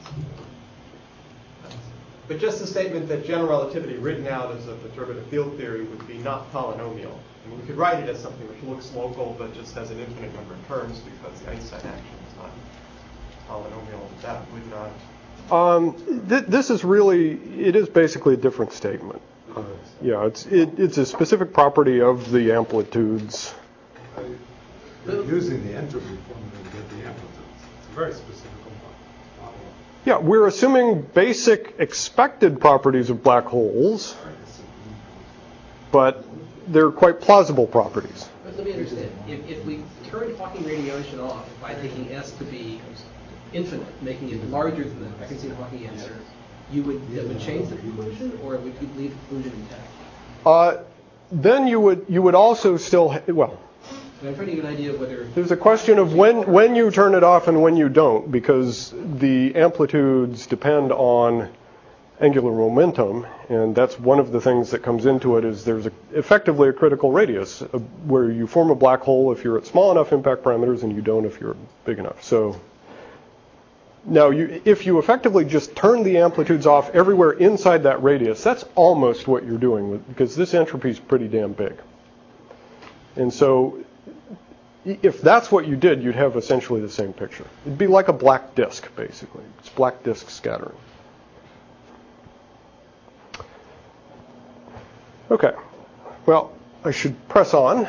But just the statement that general relativity written out as a perturbative field theory would be not polynomial. I mean, we could write it as something which looks local but just has an infinite number of terms because the Einstein action is not polynomial. That would not... This is really, it is basically a different statement. It's a specific property of the amplitudes. You're using the entropy formula to get the amplitudes. It's a very specific model. Yeah, we're assuming basic expected properties of black holes, but they're quite plausible properties. But let me understand. If we turn Hawking radiation off by taking S to be infinite, making it larger than the frequency of Hawking answer, that would change the conclusion, or would you leave the conclusion intact? Then you would also still I'm trying to get an idea of whether... There's a question of when you turn it off and when you don't, because the amplitudes depend on angular momentum, and that's one of the things that comes into it is there's effectively a critical radius where you form a black hole if you're at small enough impact parameters and you don't if you're big enough. So now if you effectively just turn the amplitudes off everywhere inside that radius, that's almost what you're doing because this entropy is pretty damn big. And so if that's what you did, you'd have essentially the same picture. It'd be like a black disk, basically. It's black disk scattering. Okay. Well, I should press on.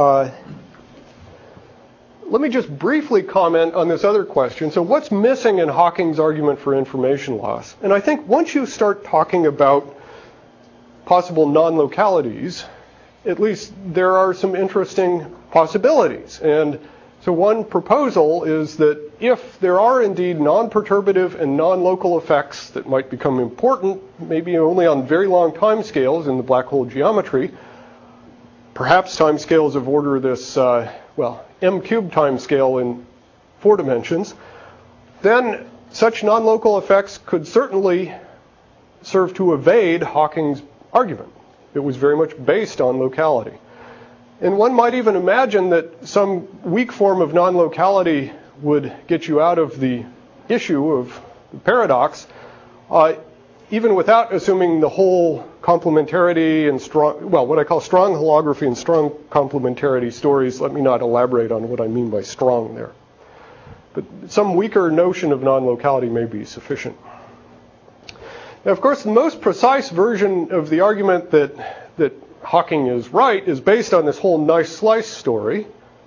Let me just briefly comment on this other question. So what's missing in Hawking's argument for information loss? And I think once you start talking about possible non-localities, at least there are some interesting possibilities. And so one proposal is that if there are indeed non-perturbative and non-local effects that might become important, maybe only on very long time scales in the black hole geometry, perhaps time scales of order this, m cubed time scale in 4 dimensions, then such non-local effects could certainly serve to evade Hawking's argument. It was very much based on locality. And one might even imagine that some weak form of non-locality would get you out of the issue of the paradox, even without assuming the whole complementarity and what I call strong holography and strong complementarity stories. Let me not elaborate on what I mean by strong there. But some weaker notion of non-locality may be sufficient. Now, of course, the most precise version of the argument that Hawking is right is based on this whole nice slice story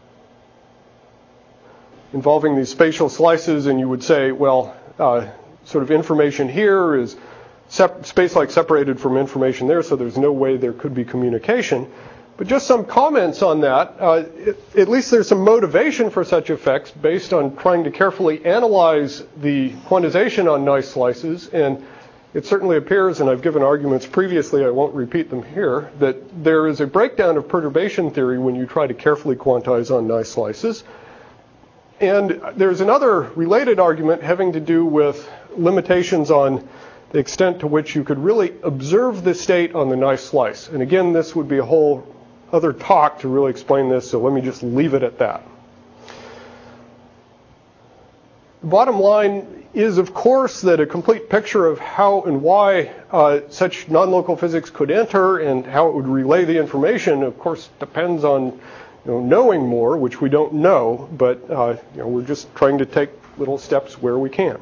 involving these spatial slices, and you would say, sort of information here is space-like separated from information there, so there's no way there could be communication. But just some comments on that. At least there's some motivation for such effects based on trying to carefully analyze the quantization on nice slices, and it certainly appears, and I've given arguments previously, I won't repeat them here, that there is a breakdown of perturbation theory when you try to carefully quantize on nice slices. And there's another related argument having to do with limitations on the extent to which you could really observe the state on the nice slice. And again, this would be a whole other talk to really explain this, so let me just leave it at that. The bottom line is, of course, that a complete picture of how and why such non-local physics could enter and how it would relay the information, of course, depends on knowing more, which we don't know, but we're just trying to take little steps where we can.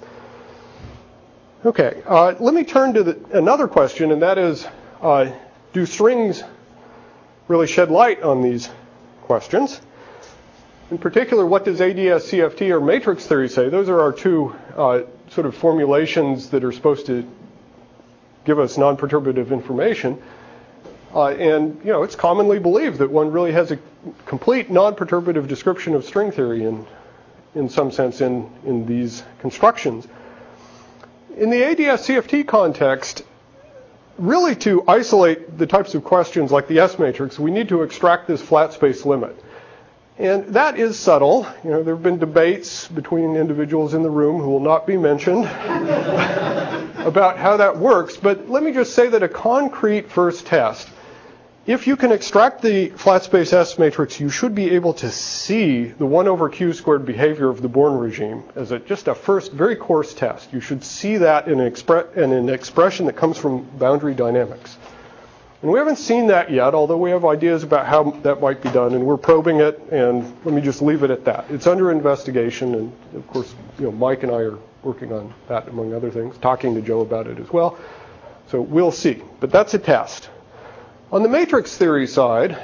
Okay, let me turn to another question, and that is, do strings really shed light on these questions? In particular, what does ADS, CFT, or matrix theory say? Those are our two sort of formulations that are supposed to give us non-perturbative information. And it's commonly believed that one really has a complete non-perturbative description of string theory in some sense in these constructions. In the ADS-CFT context, really to isolate the types of questions like the S-matrix, we need to extract this flat space limit. And that is subtle. There have been debates between individuals in the room who will not be mentioned about how that works. But let me just say that a concrete first test, if you can extract the flat space S matrix, you should be able to see the 1 over Q squared behavior of the Born regime as just a first very coarse test. You should see that in an expression that comes from boundary dynamics. And we haven't seen that yet, although we have ideas about how that might be done, and we're probing it, and let me just leave it at that. It's under investigation, and of course, Mike and I are working on that, among other things, talking to Joe about it as well. So we'll see, but that's a test. On the matrix theory side,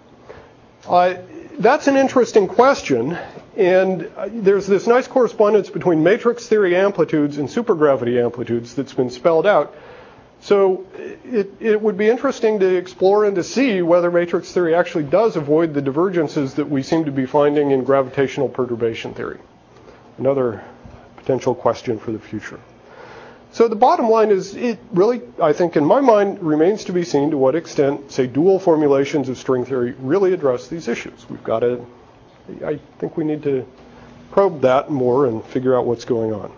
that's an interesting question, and there's this nice correspondence between matrix theory amplitudes and supergravity amplitudes that's been spelled out. So it would be interesting to explore and to see whether matrix theory actually does avoid the divergences that we seem to be finding in gravitational perturbation theory. Another potential question for the future. So the bottom line is, it really, I think, in my mind, remains to be seen to what extent, say, dual formulations of string theory really address these issues. I think we need to probe that more and figure out what's going on.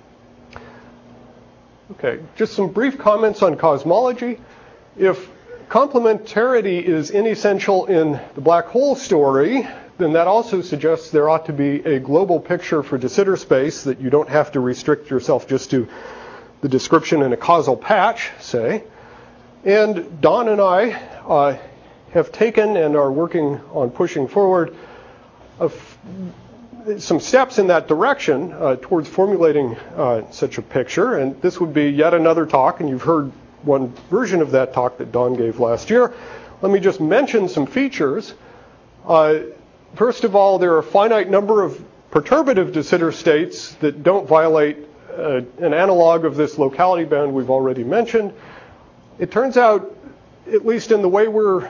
Okay, just some brief comments on cosmology. If complementarity is inessential in the black hole story, then that also suggests there ought to be a global picture for de Sitter space, that you don't have to restrict yourself just to the description in a causal patch, say. And Don and I have taken and are working on pushing forward some steps in that direction towards formulating such a picture. And this would be yet another talk, and you've heard one version of that talk that Don gave last year. Let me just mention some features. First of all, there are a finite number of perturbative de Sitter states that don't violate an analog of this locality bound we've already mentioned. It turns out, at least in the way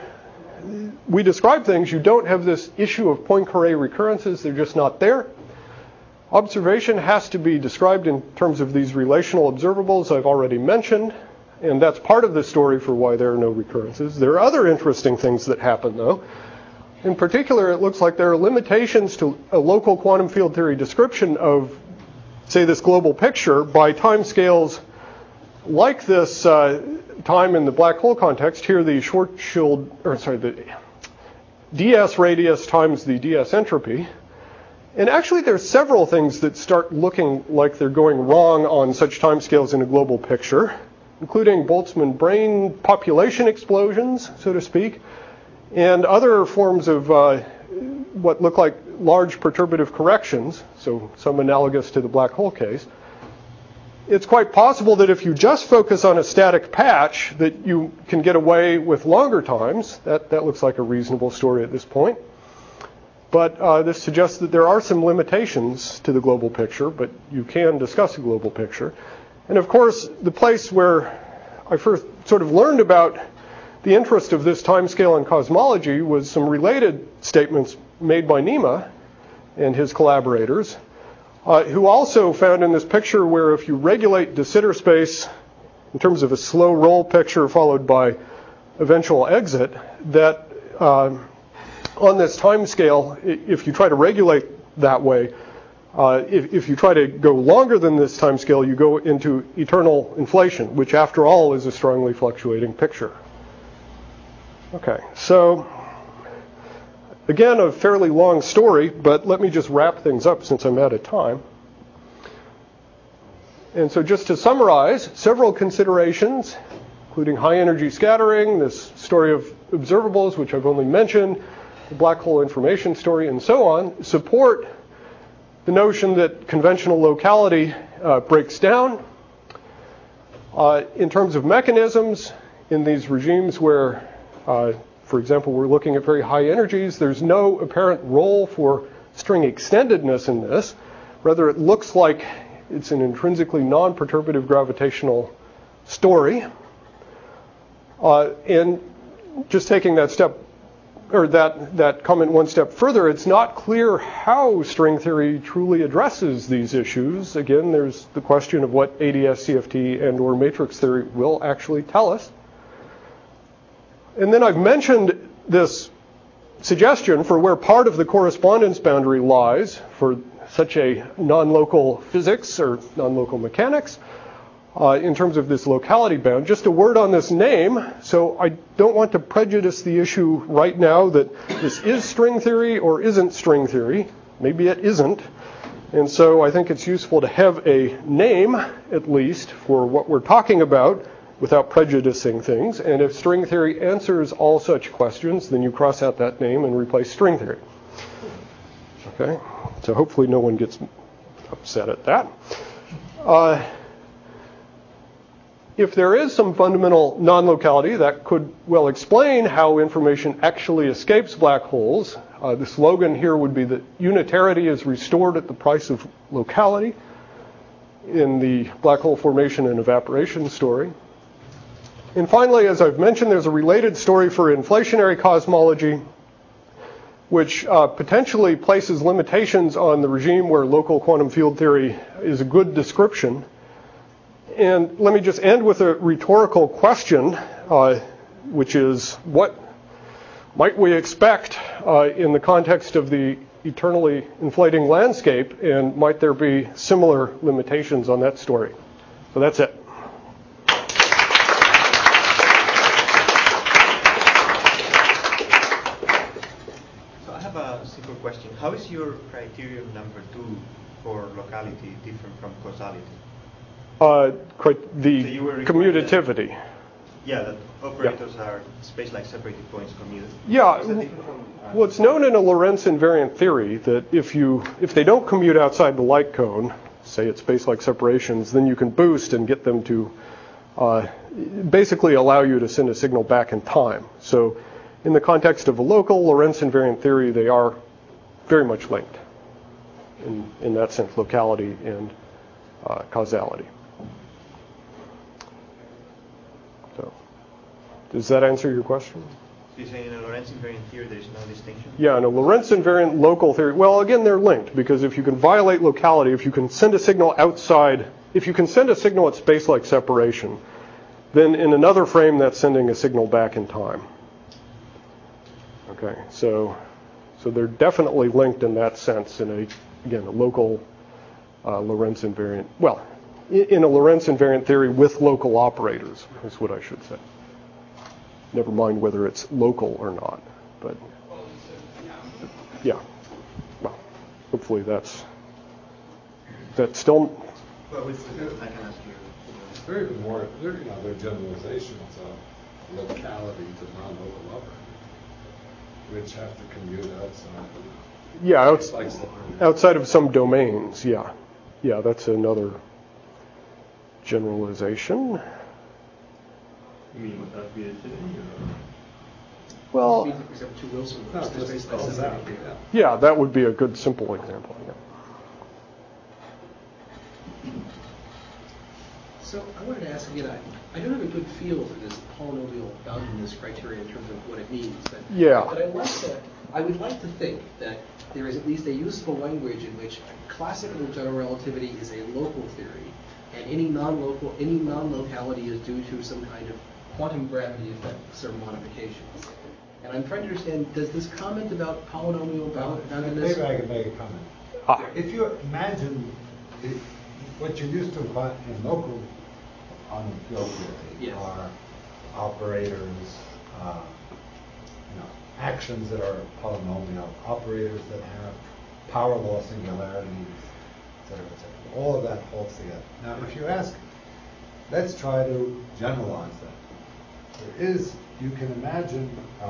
we describe things, you don't have this issue of Poincare recurrences. They're just not there. Observation has to be described in terms of these relational observables I've already mentioned, and that's part of the story for why there are no recurrences. There are other interesting things that happen, though. In particular, it looks like there are limitations to a local quantum field theory description of, say, this global picture by time scales like this time in the black hole context. Here, the the ds radius times the ds entropy. And actually, there's several things that start looking like they're going wrong on such timescales in a global picture, including Boltzmann brain population explosions, so to speak, and other forms of what look like large perturbative corrections, so some analogous to the black hole case. It's quite possible that if you just focus on a static patch, that you can get away with longer times. That looks like a reasonable story at this point. But this suggests that there are some limitations to the global picture, but you can discuss a global picture. And of course, the place where I first sort of learned about the interest of this timescale in cosmology was some related statements made by Nima and his collaborators, who also found in this picture where if you regulate de Sitter space in terms of a slow roll picture followed by eventual exit, that on this time scale, if you try to regulate that way, if you try to go longer than this time scale, you go into eternal inflation, which after all is a strongly fluctuating picture. Okay, so again, a fairly long story, but let me just wrap things up since I'm out of time. And so just to summarize, several considerations, including high energy scattering, this story of observables, which I've only mentioned, the black hole information story, and so on, support the notion that conventional locality breaks down. In terms of mechanisms, in these regimes where for example, we're looking at very high energies, there's no apparent role for string extendedness in this. Rather, it looks like it's an intrinsically non-perturbative gravitational story. And just taking that step, or that comment one step further, it's not clear how string theory truly addresses these issues. Again, there's the question of what ADS, CFT, and or matrix theory will actually tell us. And then I've mentioned this suggestion for where part of the correspondence boundary lies for such a non-local physics or non-local mechanics in terms of this locality bound. Just a word on this name. So I don't want to prejudice the issue right now that this is string theory or isn't string theory. Maybe it isn't. And so I think it's useful to have a name, at least, for what we're talking about without prejudicing things. And if string theory answers all such questions, then you cross out that name and replace string theory. Okay? So hopefully no one gets upset at that. If there is some fundamental non-locality, that could well explain how information actually escapes black holes. The slogan here would be that unitarity is restored at the price of locality in the black hole formation and evaporation story. And finally, as I've mentioned, there's a related story for inflationary cosmology, which potentially places limitations on the regime where local quantum field theory is a good description. And let me just end with a rhetorical question, which is, what might we expect in the context of the eternally inflating landscape, and might there be similar limitations on that story? So that's it. So I have a simple question. How is your criterion number 2 for locality different from causality? The commutativity. Yeah, that operators are space-like separated points commute. Yeah, well, it's known in a Lorentz invariant theory that if they don't commute outside the light cone, say at space-like separations, then you can boost and get them to basically allow you to send a signal back in time. So in the context of a local Lorentz invariant theory, they are very much linked in that sense, locality and causality. So, does that answer your question? So you're saying in a Lorentz invariant theory there is no distinction? Yeah, in a Lorentz invariant local theory, well, again, they're linked, because if you can violate locality, if you can send a signal outside, if you can send a signal at space-like separation, then in another frame that's sending a signal back in time. Okay, so they're definitely linked in that sense in a local Lorentz invariant, well, in a Lorentz invariant theory with local operators, is what I should say. Never mind whether it's local or not, but yeah. Well, hopefully that's still. Well, I can ask you. There are generalizations of locality to non-local operators, which have to commute outside. Yeah, outside of some domains. Yeah, that's another generalization. You mean without creativity? Well, yeah, that would be a good simple example. Yeah. So I wanted to ask again, I don't have a good feel for this polynomial boundedness criteria in terms of what it means. But I would like to think that there is at least a useful language in which classical general relativity is a local theory, and any non-locality is due to some kind of quantum gravity effects or modifications. And I'm trying to understand, does this comment about polynomial boundedness... Maybe I can make a comment. If you imagine what you're used to in local quantum field theory are operators, actions that are polynomial, operators that have power law singularities, etc., etc. All of that holds together. Now, if you ask, let's try to generalize that. You can imagine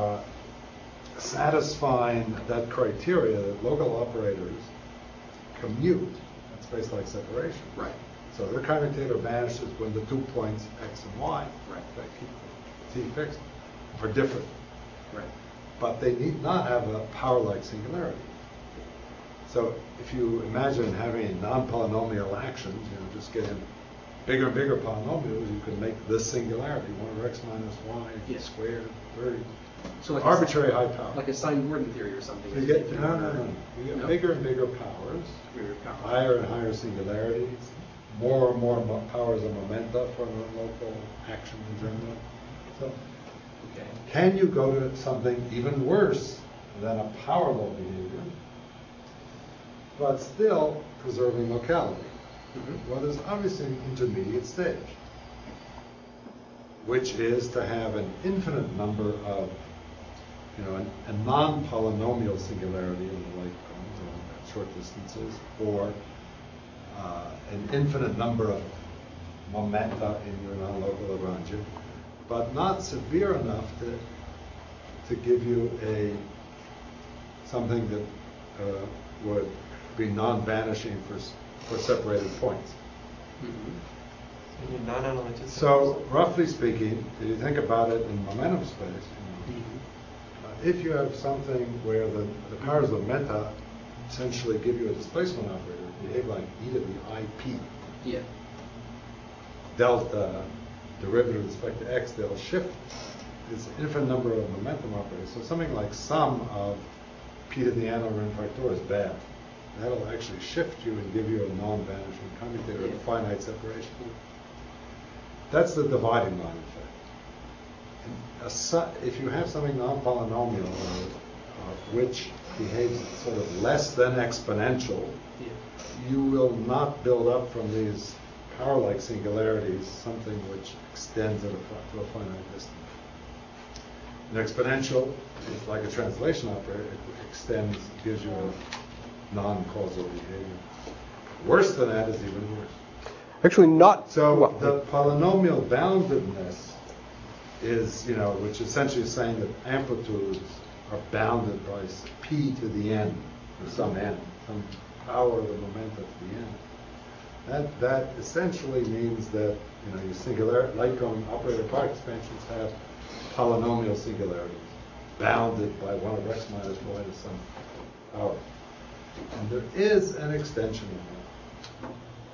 satisfying that criteria that local operators commute at space-like separation. Right. So their commutator vanishes when the 2 points x and y that keep t fixed are different. Right. But they need not have a power-like singularity. So if you imagine having non-polynomial actions, just getting bigger and bigger polynomials, you can make this singularity, 1 over x minus y Yeah. squared, very So like arbitrary high power. like a sine Gordon theory or something. So you get, no. You get No? bigger and bigger powers, Bigger power. higher and higher singularities, more and more powers of momenta for local action in general. So Okay. can you go to something even worse than a power law behavior, but still preserving locality? Mhm. Well, there's obviously an intermediate stage, which is to have an infinite number of, a non-polynomial singularity in the light cones or at short distances, or an infinite number of momenta in your non-local Lagrangian, but not severe enough to give you something that would be non-vanishing for separated points. Mm-hmm. You mean non-analytic. So, roughly speaking, if you think about it in momentum space, if you have something where the powers of momenta essentially give you a displacement operator, behave like e to the IP, Yeah. delta derivative with respect to x, they'll shift this infinite number of momentum operators. So something like sum of p to the n over n factorial is bad. That'll actually shift you and give you a non-vanishing commutator at finite separation. That's the dividing line effect. If you have something non-polynomial which behaves sort of less than exponential, Yeah. you will not build up from these power-like singularities something which extends to a finite distance. An exponential is like a translation operator. It extends, gives you a non-causal behavior. Worse than that is even worse. Actually, not. So well, the polynomial boundedness is, which essentially is saying that amplitudes are bounded by p to the n, or some n, some power of the momenta to the n. That essentially means that your singular light cone operator product expansions have polynomial singularities bounded by 1 over x minus y to some power. And there is an extension of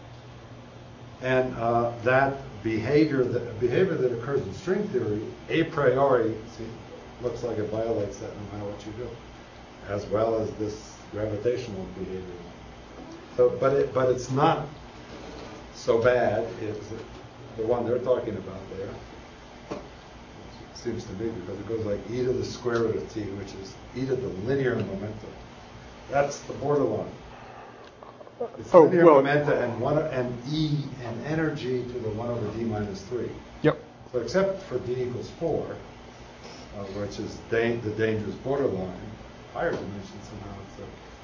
that. And that behavior that occurs in string theory, a priori, looks like it violates that no matter what you do, as well as this gravitational behavior. So, but it's not so bad as the one they're talking about there. It seems to me, because it goes like e to the square root of t, which is e to the linear momentum. That's the borderline. It's linear momenta and e and energy to the 1 over d minus 3. Yep. So except for d equals 4, which is the dangerous borderline, higher dimensions somehow,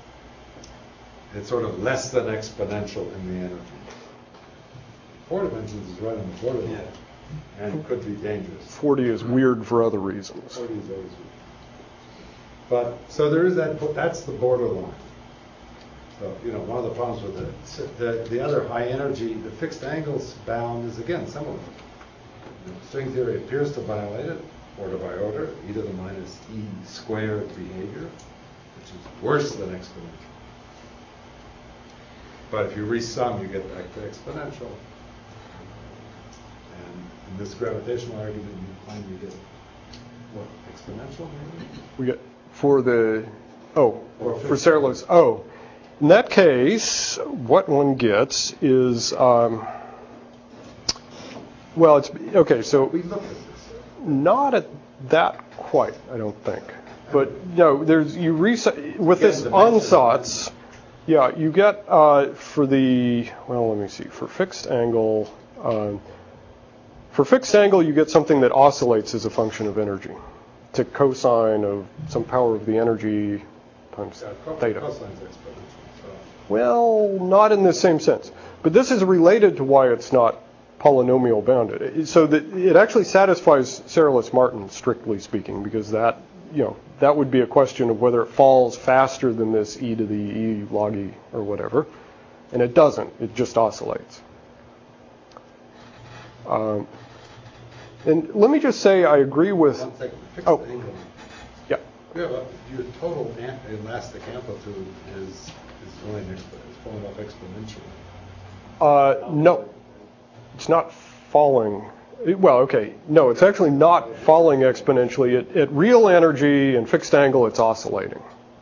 it's sort of less than exponential in the energy. 4 dimensions is right on the borderline. Yeah. And could be dangerous. 40 is weird for other reasons. 40 is always weird. But, so there is that's the borderline. So, one of the problems with the other high energy, the fixed angles bound is again similar. String theory appears to violate it, order by order, e to the minus e squared behavior, which is worse than exponential. But if you resum, you get back to exponential. And in this gravitational argument, you find you get, what, exponential maybe? We get for Searles. In that case, what one gets is, it's okay. So We looked at this. not at that quite, I don't think. But no, with this ansatz, yeah, you get for fixed angle. For fixed angle, you get something that oscillates as a function of energy. It's a cosine of some power of the energy times theta. Cosine's exponential. So. Well, not in the same sense. But this is related to why it's not polynomial bounded. So that it actually satisfies Searles-Martin, strictly speaking, because that would be a question of whether it falls faster than this e to the e log e or whatever. And it doesn't. It just oscillates. And let me just say I agree with... One second. Fixed angle. Yeah. Your total elastic amplitude is falling off exponentially. No. It's not falling. Well, okay, no, it's actually not falling exponentially. At real energy and fixed angle, it's oscillating.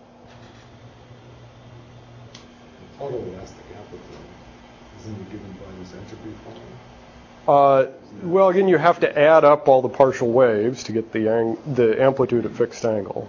Total elastic amplitude isn't it given by this entropy formula? Well, again, you have to add up all the partial waves to get the amplitude at fixed angle.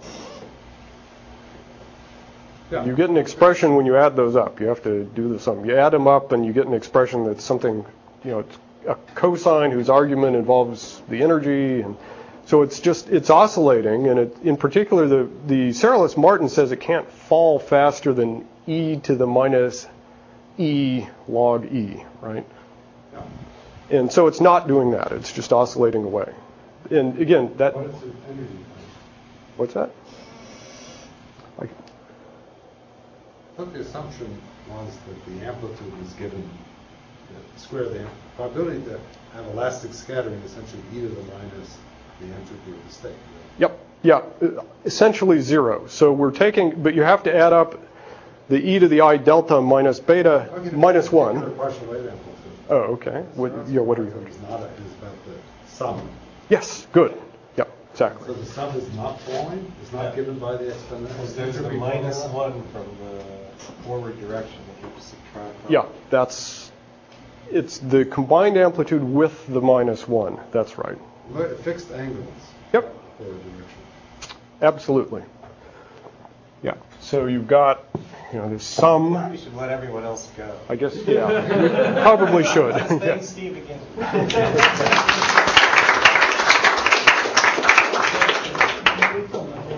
Yeah. You get an expression when you add those up. You have to do the sum. You add them up, and you get an expression that's something, it's a cosine whose argument involves the energy, and so it's oscillating. And in particular, the Sarallis-Martin says it can't fall faster than e to the minus e log e, right? Yeah. And so it's not doing that. It's just oscillating away. And again, that. What is the energy? What's that? I thought the assumption was that the amplitude was given the square of the probability to have elastic scattering, essentially e to the minus the entropy of the state. Right? Yep. Yeah. Essentially zero. So we're taking, but you have to add up the e to the I delta minus beta minus 1. Partial wave amplitude. Oh, okay. What are you It's thinking? not it's about the sum. Yes. Good. Yep. Exactly. So the sum is not falling. It's not given by the exponential. There's the entropy minus formula? 1 from the forward direction that you have to subtract from. Yeah. It's the combined amplitude with the minus 1. That's right. Fixed angles. Yep. Forward direction. Absolutely. Yeah. So you've got, the sum. We should let everyone else go. I guess, yeah. We probably should. Thanks, Steve, again.